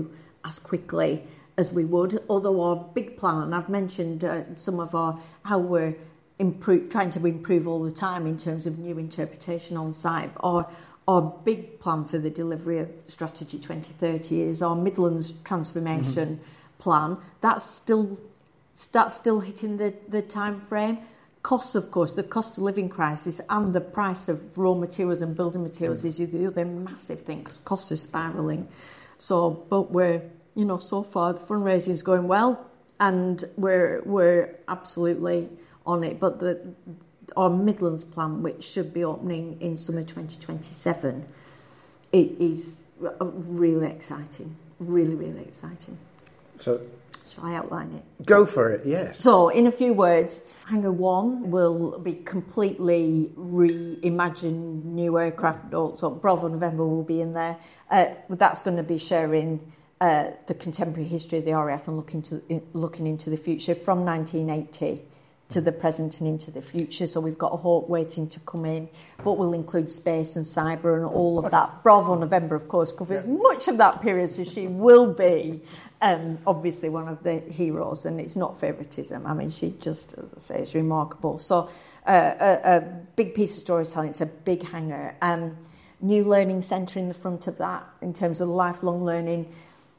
as quickly as we would. Although our big plan, and I've mentioned uh, some of our how we're improve, trying to improve all the time in terms of new interpretation on site. Our our big plan for the delivery of Strategy twenty thirty is our Midlands transformation mm-hmm. plan. That's still that's still hitting the the time frame. Costs, of course, the cost of living crisis and the price of raw materials and building materials mm. is the other massive thing because costs are spiralling. So, but we're, you know, so far the fundraising is going well, and we're we're absolutely on it. But the our Midlands plan, which should be opening in summer twenty twenty-seven, it is really exciting, really really exciting. So. Shall I outline it? Go for it, yes. So, in a few words, Hangar one will be completely reimagined, new aircraft. So, Bravo November will be in there. Uh, but that's going to be sharing uh, the contemporary history of the R A F and looking to looking into the future from nineteen eighty to the present and into the future. So, we've got a Hawk waiting to come in, but we'll include space and cyber and all of that. Bravo November, of course, covers yeah. much of that period, so she will be. Um, obviously one of the heroes, and it's not favouritism. I mean, she just, as I say, is remarkable. So uh, a, a big piece of storytelling. It's a big hangar. Um, new learning centre in the front of that in terms of lifelong learning.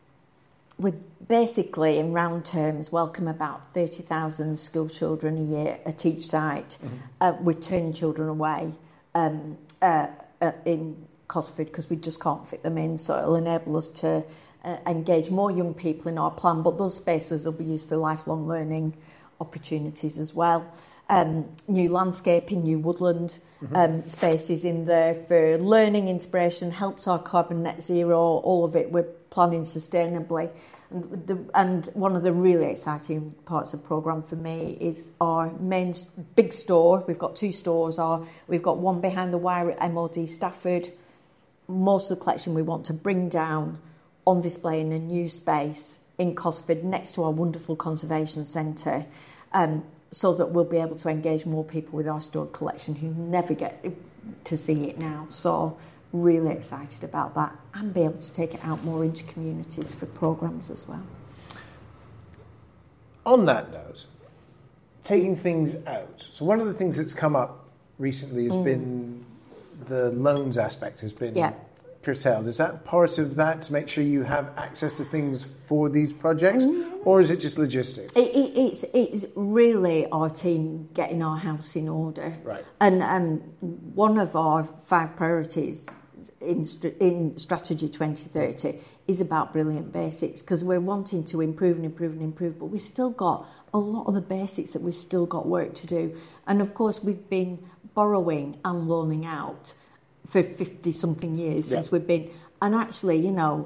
We basically, in round terms, welcome about thirty thousand school children a year at each site. Mm-hmm. Uh, we're turning children away um, uh, uh, in Cosford because we just can't fit them in. So it'll enable us to Uh, engage more young people in our plan, but those spaces will be used for lifelong learning opportunities as well. Um, new landscaping, new woodland mm-hmm. um, spaces in there for learning, inspiration, helps our carbon net zero, all of it we're planning sustainably. And, the, and one of the really exciting parts of the programme for me is our main big store. We've got two stores. Our, we've got one behind the wire at M O D Stafford. Most of the collection we want to bring down on display in a new space in Cosford next to our wonderful conservation centre, um, so that we'll be able to engage more people with our stored collection who never get to see it now. So really excited about that, and be able to take it out more into communities for programmes as well. On that note, taking things out. So one of the things that's come up recently has mm. been the loans aspect has been yeah. curtailed. Is that part of that to make sure you have access to things for these projects, or is it just logistics? It, it, it's it's really our team getting our house in order. Right. And um, one of our five priorities in in Strategy twenty thirty is about brilliant basics, because we're wanting to improve and improve and improve, but we've still got a lot of the basics that we've still got work to do. And of course, we've been borrowing and loaning out for fifty-something years yeah. since we've been... And actually, you know,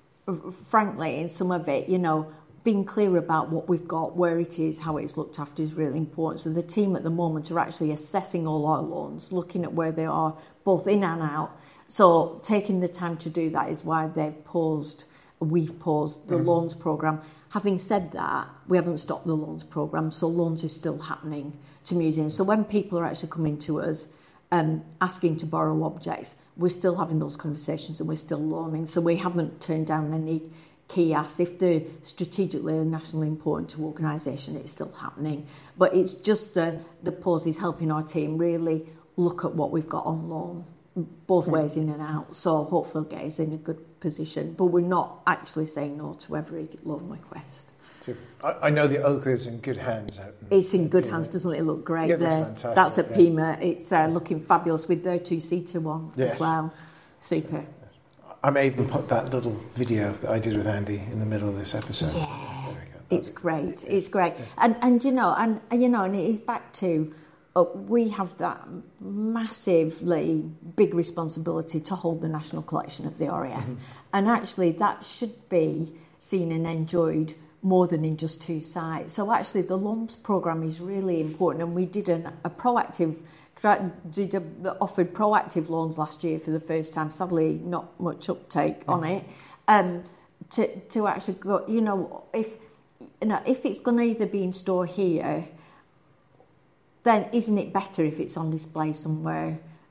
frankly, in some of it, you know, being clear about what we've got, where it is, how it's looked after is really important. So the team at the moment are actually assessing all our loans, looking at where they are, both in and out. So taking the time to do that is why they've paused, we've paused the mm-hmm. loans programme. Having said that, we haven't stopped the loans programme, so loans is still happening to museums. So when people are actually coming to us, Um, asking to borrow objects, we're still having those conversations and we're still loaning. So we haven't turned down any key asks. If they're strategically and nationally important to organisation, it's still happening. But it's just the, the pause is helping our team really look at what we've got on loan, both ways in and out. So hopefully it'll get us in a good position. But we're not actually saying no to every loan request. I know the Oka is in good hands. It's in good hands, doesn't it? Look great yeah, there. Fantastic, that's at yeah. Pima. It's uh, looking fabulous with their two-seater one yes. as well. Super. I may even put that little video that I did with Andy in the middle of this episode. Yeah, there we go. It's great. It's great. Yeah. And and you know, and you know, and it is back to uh, we have that massively big responsibility to hold the national collection of the R A F, mm-hmm. and actually that should be seen and enjoyed more than in just two sites. So actually the loans programme is really important, and we did an, a proactive, did a, offered proactive loans last year for the first time, sadly not much uptake mm. on it, um, to, to actually go, you know, if, you know, if it's going to either be in store here, then isn't it better if it's on display somewhere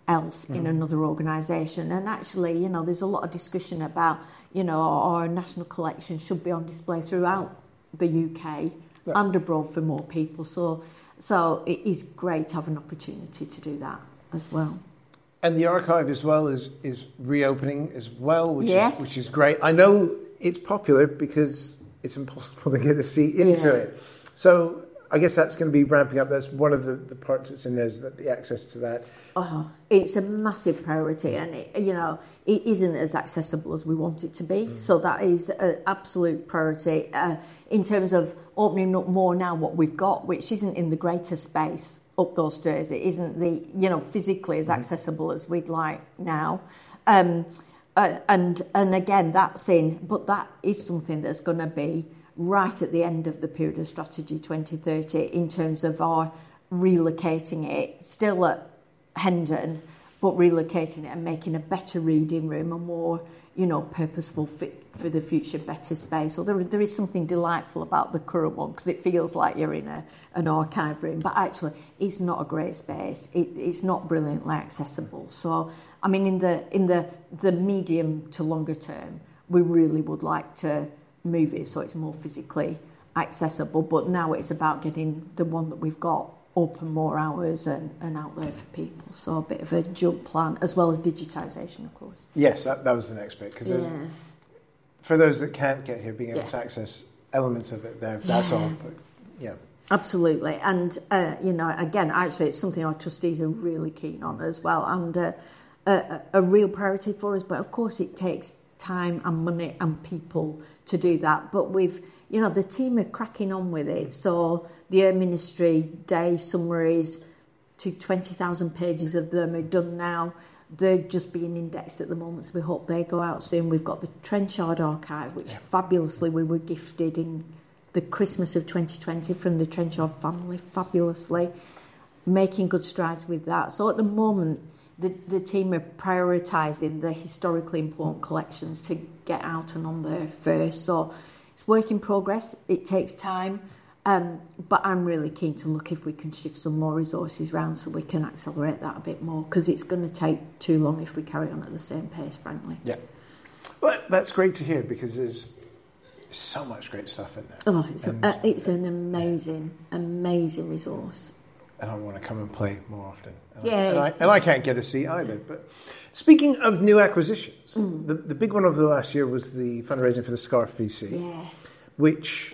else in Mm-hmm. another organisation. And actually, you know, there's a lot of discussion about, you know, our, our national collection should be on display throughout the U K Yeah. and abroad for more people. So, so it is great to have an opportunity to do that as well. And the archive as well is, is reopening as well, which Yes. is which is great. I know it's popular because it's impossible to get a seat into Yeah. it. So I guess that's going to be ramping up. That's one of the, the parts that's in there, is that the access to that. Oh, it's a massive priority, and it, you know, it isn't as accessible as we want it to be. Mm. So that is an absolute priority uh, in terms of opening up more now what we've got, which isn't in the greater space up those stairs. It isn't the, you know, physically as accessible as we'd like now. Um, uh, and and again, that's in, but that is something that's going to be right at the end of the period of Strategy twenty thirty in terms of our relocating it, still at Hendon, but relocating it and making a better reading room, a more, you know, purposeful fit for the future, better space. So there, there is something delightful about the current one because it feels like you're in a, an archive room, but actually it's not a great space. It, it's not brilliantly accessible. So, I mean, in the in the the medium to longer term, we really would like to move it so it's more physically accessible. But now it's about getting the one that we've got open more hours and, and out there for people. So a bit of a jump plan, as well as digitisation, of course. Yes, that, that was the next bit. Because yeah. for those that can't get here, being able yeah. to access elements of it there, that's yeah. all. But, yeah. Absolutely. And, uh, you know, again, actually, it's something our trustees are really keen on as well, and uh, a, a real priority for us. But, of course, it takes time and money and people to do that. But we've, you know, the team are cracking on with it. So the Air Ministry day summaries, to twenty thousand pages of them are done now. They're just being indexed at the moment, so we hope they go out soon. We've got the Trenchard archive, which yeah. fabulously we were gifted in the Christmas of twenty twenty from the Trenchard family, fabulously, making good strides with that. So at the moment, the, the team are prioritising the historically important collections to get out and on there first. So it's work in progress. It takes time. Um, but I'm really keen to look if we can shift some more resources around so we can accelerate that a bit more, because it's going to take too long if we carry on at the same pace, frankly. Yeah. Well, that's great to hear, because there's so much great stuff in there. Oh, it's, and, a, uh, it's an amazing, amazing resource. And I want to come and play more often. And yeah. I, and, I, and I can't get a seat either. But speaking of new acquisitions, mm. the, the big one over the last year was the fundraising for the Scarf V C. Yes. Which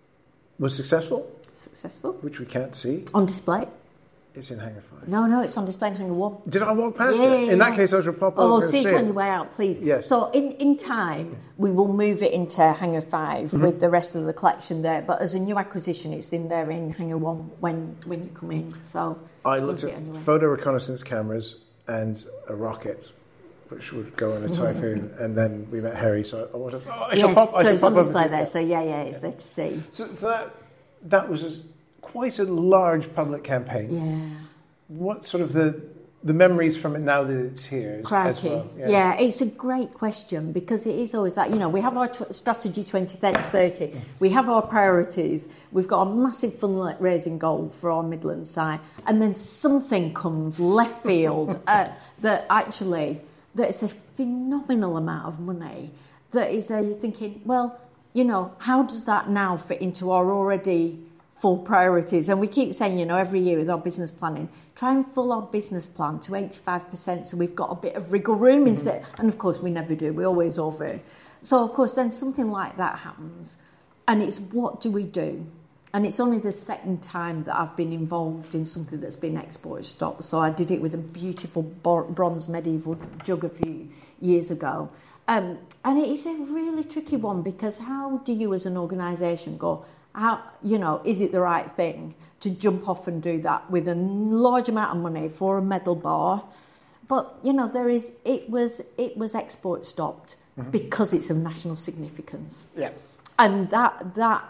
was successful. Successful. Which we can't see. On display. It's in Hangar five. No, no, it's on display in Hangar one. Did I walk past yeah, it? yeah, in that yeah. case, I was going to pop oh, over see and it see on it. your way out, please. Yes. So in, in time, we will move it into Hangar five mm-hmm. with the rest of the collection there. But as a new acquisition, it's in there in Hangar one when, when you come in. So I looked at anyway. photo reconnaissance cameras and a rocket, which would go in a Typhoon, and then we met Harry, so I wanted to, oh, I yeah, shall pop, I so it's pop on display over there, to, so yeah, yeah, it's there to see. So, so that, that was a, quite a large public campaign. Yeah. What sort of the the memories from it now that it's here as, as well? Yeah. yeah, it's a great question, because it is always that, you know, we have our tw- strategy twenty thirty, we have our priorities, we've got a massive fundraising goal for our Midlands side, and then something comes left field uh, that actually, that is a phenomenal amount of money, that is, uh, you're thinking, well, you know, how does that now fit into our already full priorities? And we keep saying, you know, every year with our business planning, try and fill our business plan to eighty-five percent so we've got a bit of wriggle room mm-hmm. instead. And of course, we never do. We always over. So, of course, then something like that happens. And it's, what do we do? And it's only the second time that I've been involved in something that's been export stopped. So I did it with a beautiful bronze medieval jug a few years ago. Um, and it is a really tricky one, because how do you as an organisation go, how, you know, is it the right thing to jump off and do that with a large amount of money for a medal bar? But, you know, there is, it was, it was export stopped mm-hmm. because it's of national significance. Yeah. And that, that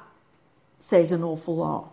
says an awful lot.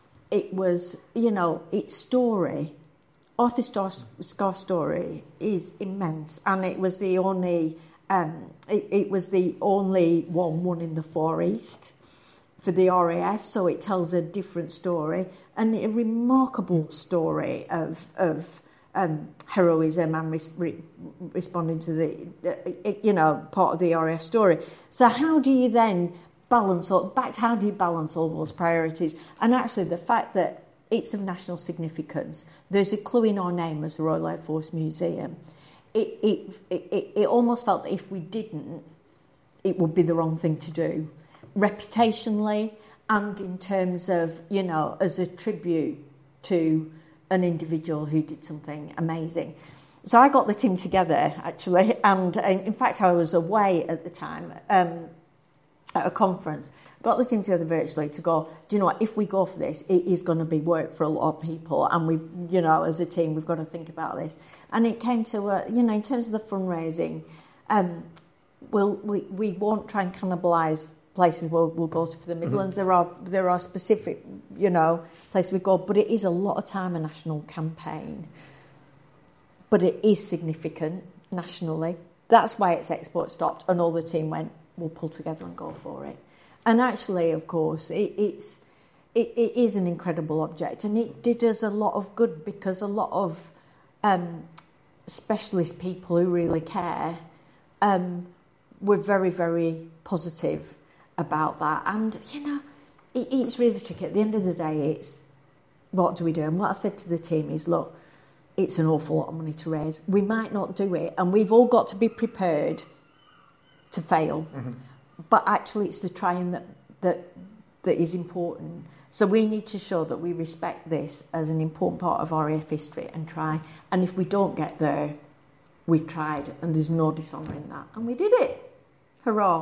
It was, you know, its story, Arthur Starr's Scar story is immense, and it was the only, um, it, it was the only one won in the Far East for the R A F, so it tells a different story, and a remarkable story of of um, heroism and res- re- responding to the, uh, you know, part of the R A F story. So how do you then balance, all, back to how do you balance all those priorities? And actually the fact that it's of national significance, there's a clue in our name as the Royal Air Force Museum. It, it, it, it almost felt that if we didn't, it would be the wrong thing to do, reputationally and in terms of, you know, as a tribute to an individual who did something amazing. So I got the team together, actually, and uh, in fact I was away at the time um, at a conference, got the team together virtually to go, do you know what, if we go for this, it is going to be work for a lot of people, and we've, you know, as a team, we've got to think about this. And it came to, uh, you know, in terms of the fundraising, um, we'll, we, we won't try and cannibalise places we'll, we'll go to for the Midlands. Mm-hmm. There are there are specific, you know, places we go, but it is a lot of time a national campaign. But it is significant nationally. That's why its export stopped, and all the team went, we'll pull together and go for it. And actually, of course, it, it's it, it is an incredible object, and it did us a lot of good because a lot of um, specialist people who really care um, were very, very positive about that. And, you know, it, it's really tricky. At the end of the day, it's what do we do? And what I said to the team is, look, it's an awful lot of money to raise. We might not do it, and we've all got to be prepared to fail. Mm-hmm. But actually, it's the trying that, that that is important. So we need to show that we respect this as an important part of R A F history and try. And if we don't get there, we've tried, and there's no dishonour in that. And we did it. Hurrah.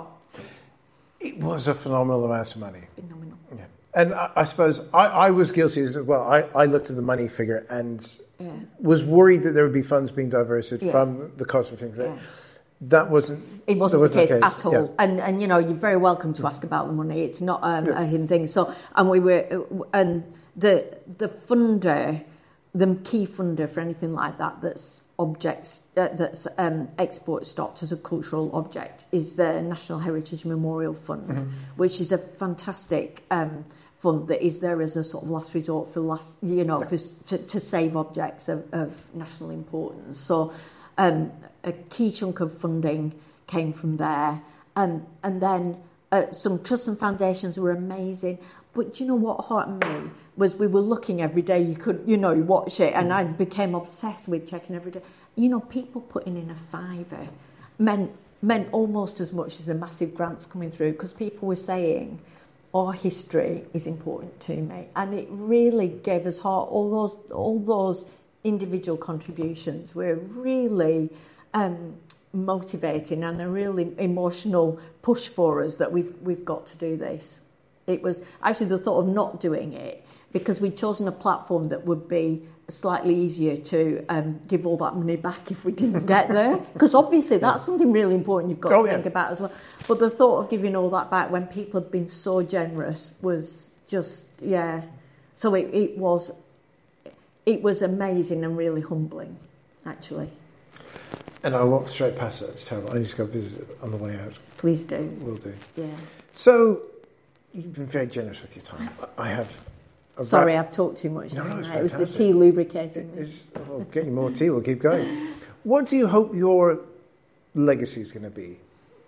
It was a phenomenal amount of money. Phenomenal. Yeah. And I, I suppose I, I was guilty as well. I, I looked at the money figure and yeah. was worried that there would be funds being diverted yeah. from the cost of things. That, yeah. that wasn't It wasn't, wasn't the case, the case. at all. Yeah. And, and, you know, you're very welcome to ask about the money. It's not um, yeah. a hidden thing. So, and we were, and the the funder, the key funder for anything like that that's objects, uh, that's um, export stopped as a cultural object is the National Heritage Memorial Fund, mm-hmm. which is a fantastic um, fund that is there as a sort of last resort for last, you know, yeah. for, to, to save objects of, of national importance. So um, a key chunk of funding came from there, and and then uh, some trusts and foundations were amazing. But do you know what heartened me was we were looking every day. You could, you know, watch it, and I became obsessed with checking every day. You know, people putting in a fiver meant meant almost as much as the massive grants coming through, because people were saying, our history is important to me, and it really gave us heart. All those all those individual contributions were really um, motivating and a really emotional push for us that we've we've got to do this. It was actually the thought of not doing it, because we'd chosen a platform that would be slightly easier to um, give all that money back if we didn't get there. Because obviously that's something really important you've got oh, to think yeah. about as well. But the thought of giving all that back when people had been so generous was just, yeah. So it, it was it was amazing and really humbling, actually. And I walked straight past it. It's terrible. I need to go visit it on the way out. Please do. Will do. Yeah. So you've been very generous with your time. I have... Sorry, I've talked too much. No, no, it's it was the tea lubricating me. Well, get you more tea, we'll keep going. What do you hope your legacy is going to be?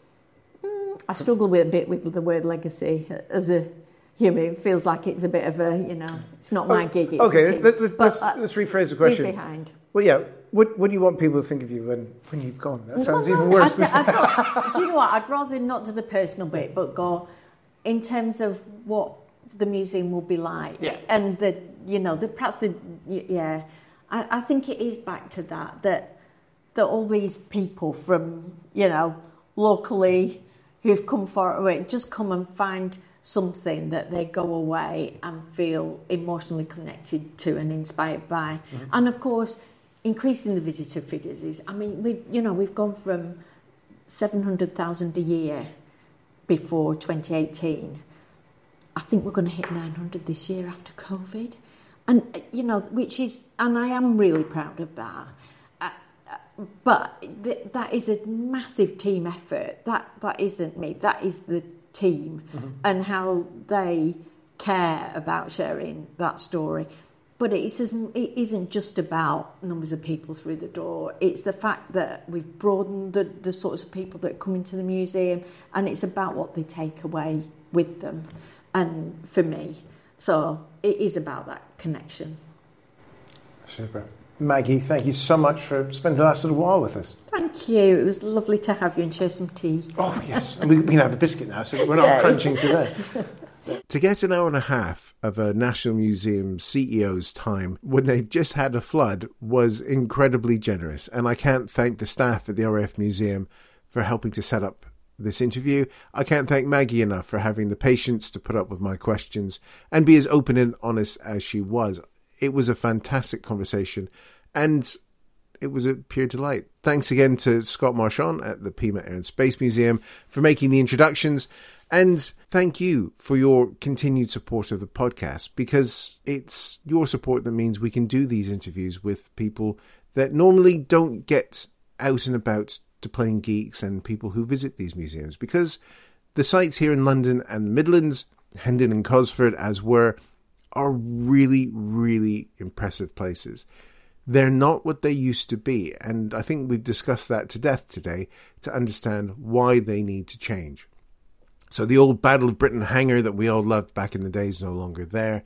Mm, I struggle with a bit with the word legacy. As a human, it feels like it's a bit of a, you know, it's not my oh, gig, it's okay, a team. Let, let, but, let's, uh, let's rephrase the question. Leave behind. Well, yeah, what, what do you want people to think of you when, when you've gone? That sounds well, even no, worse. I, I, I do you know what? I'd rather not do the personal bit, but go in terms of what the museum will be like, yeah. and the, you know, the perhaps the, yeah, I, I think it is back to that, that that all these people from, you know, locally who've come far away just come and find something that they go away and feel emotionally connected to and inspired by, mm-hmm. and of course, increasing the visitor figures is, I mean, we've, you know, we've gone from seven hundred thousand a year before twenty eighteen. I think we're going to hit nine hundred this year after COVID. And, you know, which is, and I am really proud of that. Uh, but th- that is a massive team effort. That That isn't me. That is the team, mm-hmm. and how they care about sharing that story. But it isn't, it isn't just about numbers of people through the door. It's the fact that we've broadened the, the sorts of people that come into the museum, and it's about what they take away with them. And for me, so it is about that connection. Super. Maggie, thank you so much for spending the last little while with us. Thank you. It was lovely to have you and share some tea. Oh, yes. And we, we can have a biscuit now, so we're not Yay. crunching today. To get an hour and a half of a National Museum C E O's time when they've just had a flood was incredibly generous. And I can't thank the staff at the R A F Museum for helping to set up this interview. I can't thank Maggie enough for having the patience to put up with my questions and be as open and honest as she was. It was a fantastic conversation, and it was a pure delight. Thanks again to Scott Marchand at the Pima Air and Space Museum for making the introductions. And thank you for your continued support of the podcast, because it's your support that means we can do these interviews with people that normally don't get out and about to playing geeks and people who visit these museums, because the sites here in London and the Midlands, Hendon and Cosford as were, are really, really impressive places. They're not what they used to be, and I think we've discussed that to death today to understand why they need to change. So the old Battle of Britain hangar that we all loved back in the day is no longer there.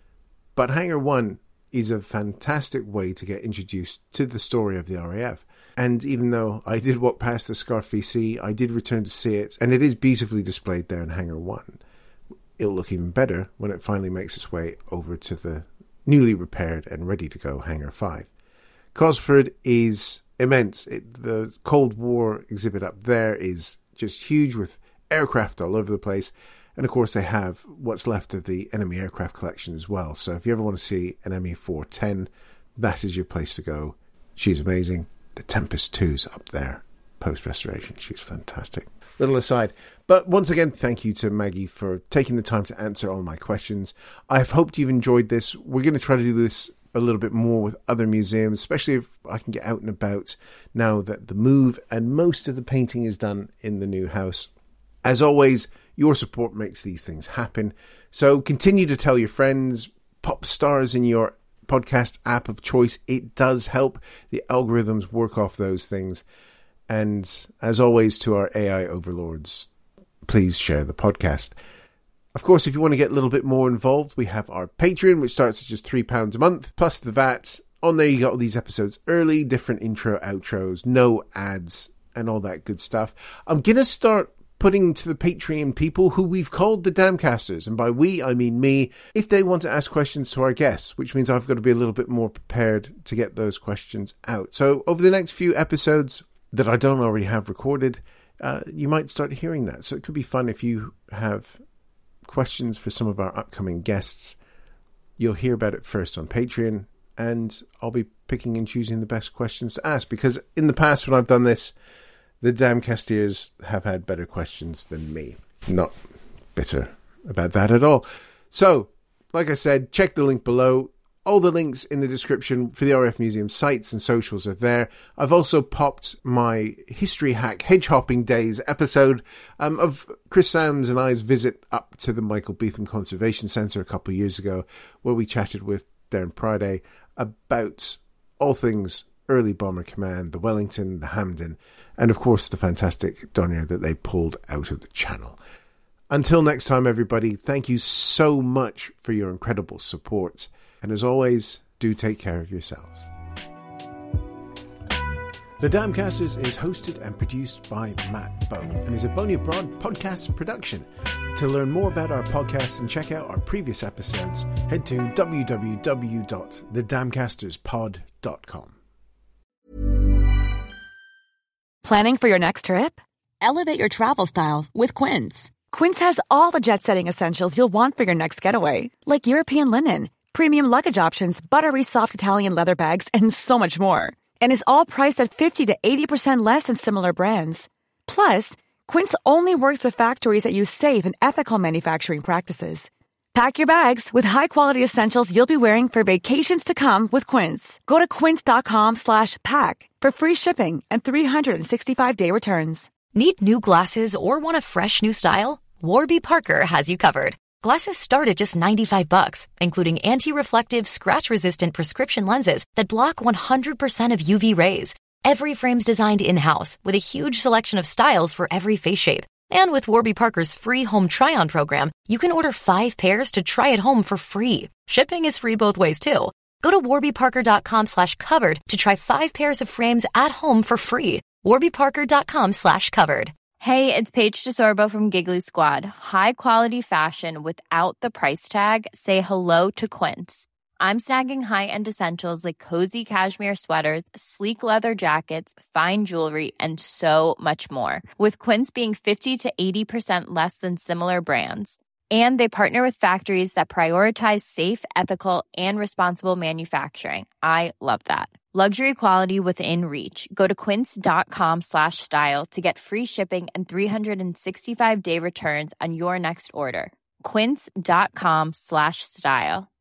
But Hangar one is a fantastic way to get introduced to the story of the R A F. And even though I did walk past the Scarf V C, I did return to see it, and it is beautifully displayed there in Hangar one. It'll look even better when it finally makes its way over to the newly repaired and ready to go Hangar five. Cosford is immense. It, the Cold War exhibit up there is just huge, with aircraft all over the place, and of course they have what's left of the enemy aircraft collection as well. So if you ever want to see an M E four ten, that is your place to go. She's amazing. The Tempest two's up there post restoration. She's fantastic. Little aside, but once again, thank you to Maggie for taking the time to answer all my questions. I've hoped you've enjoyed this. We're going to try to do this a little bit more with other museums, especially if I can get out and about now that the move and most of the painting is done in the new house. As always, your support makes these things happen. So continue to tell your friends, pop stars in your podcast app of choice. It does help. The algorithms work off those things. And as always, to our A I overlords, please share the podcast. Of course, if you want to get a little bit more involved, we have our Patreon, which starts at just three pounds a month, plus the V A T. On there, you got all these episodes early, different intro, outros, no ads, and all that good stuff. I'm going to start putting to the Patreon people who we've called the Damcasters, and by we, I mean me, if they want to ask questions to our guests, which means I've got to be a little bit more prepared to get those questions out. So over the next few episodes that I don't already have recorded, uh, you might start hearing that. So it could be fun if you have questions for some of our upcoming guests. You'll hear about it first on Patreon, and I'll be picking and choosing the best questions to ask, because in the past when I've done this, the Damcasteers have had better questions than me. Not bitter about that at all. So, like I said, check the link below. All the links in the description for the R A F Museum sites and socials are there. I've also popped my History Hack Hedge Hopping Days episode um, of Chris Sams and I's visit up to the Michael Beetham Conservation Centre a couple of years ago, where we chatted with Darren Priday about all things early Bomber Command, the Wellington, the Hampden, and of course the fantastic Dornier that they pulled out of the channel. Until next time, everybody, thank you so much for your incredible support. And as always, do take care of yourselves. The Damcasters is hosted and produced by Matt Bow and is a Boney Abroad podcast production. To learn more about our podcast and check out our previous episodes, head to w w w dot the damcasters pod dot com. Planning for your next trip? Elevate your travel style with Quince. Quince has all the jet-setting essentials you'll want for your next getaway, like European linen, premium luggage options, buttery soft Italian leather bags, and so much more. And is all priced at fifty to eighty percent less than similar brands. Plus, Quince only works with factories that use safe and ethical manufacturing practices. Pack your bags with high-quality essentials you'll be wearing for vacations to come with Quince. Go to quince.com slash pack for free shipping and three sixty-five day returns. Need new glasses or want a fresh new style? Warby Parker has you covered. Glasses start at just ninety-five bucks, including anti-reflective, scratch-resistant prescription lenses that block one hundred percent of U V rays. Every frame's designed in-house with a huge selection of styles for every face shape. And with Warby Parker's free home try-on program, you can order five pairs to try at home for free. Shipping is free both ways, too. Go to warbyparker.com slash covered to try five pairs of frames at home for free. warbyparker.com slash covered. Hey, it's Paige DeSorbo from Giggly Squad. High quality fashion without the price tag. Say hello to Quince. I'm snagging high-end essentials like cozy cashmere sweaters, sleek leather jackets, fine jewelry, and so much more. With Quince being fifty to eighty percent less than similar brands. And they partner with factories that prioritize safe, ethical, and responsible manufacturing. I love that. Luxury quality within reach. Go to quince.com slash style to get free shipping and three sixty-five day returns on your next order. Quince.com slash style.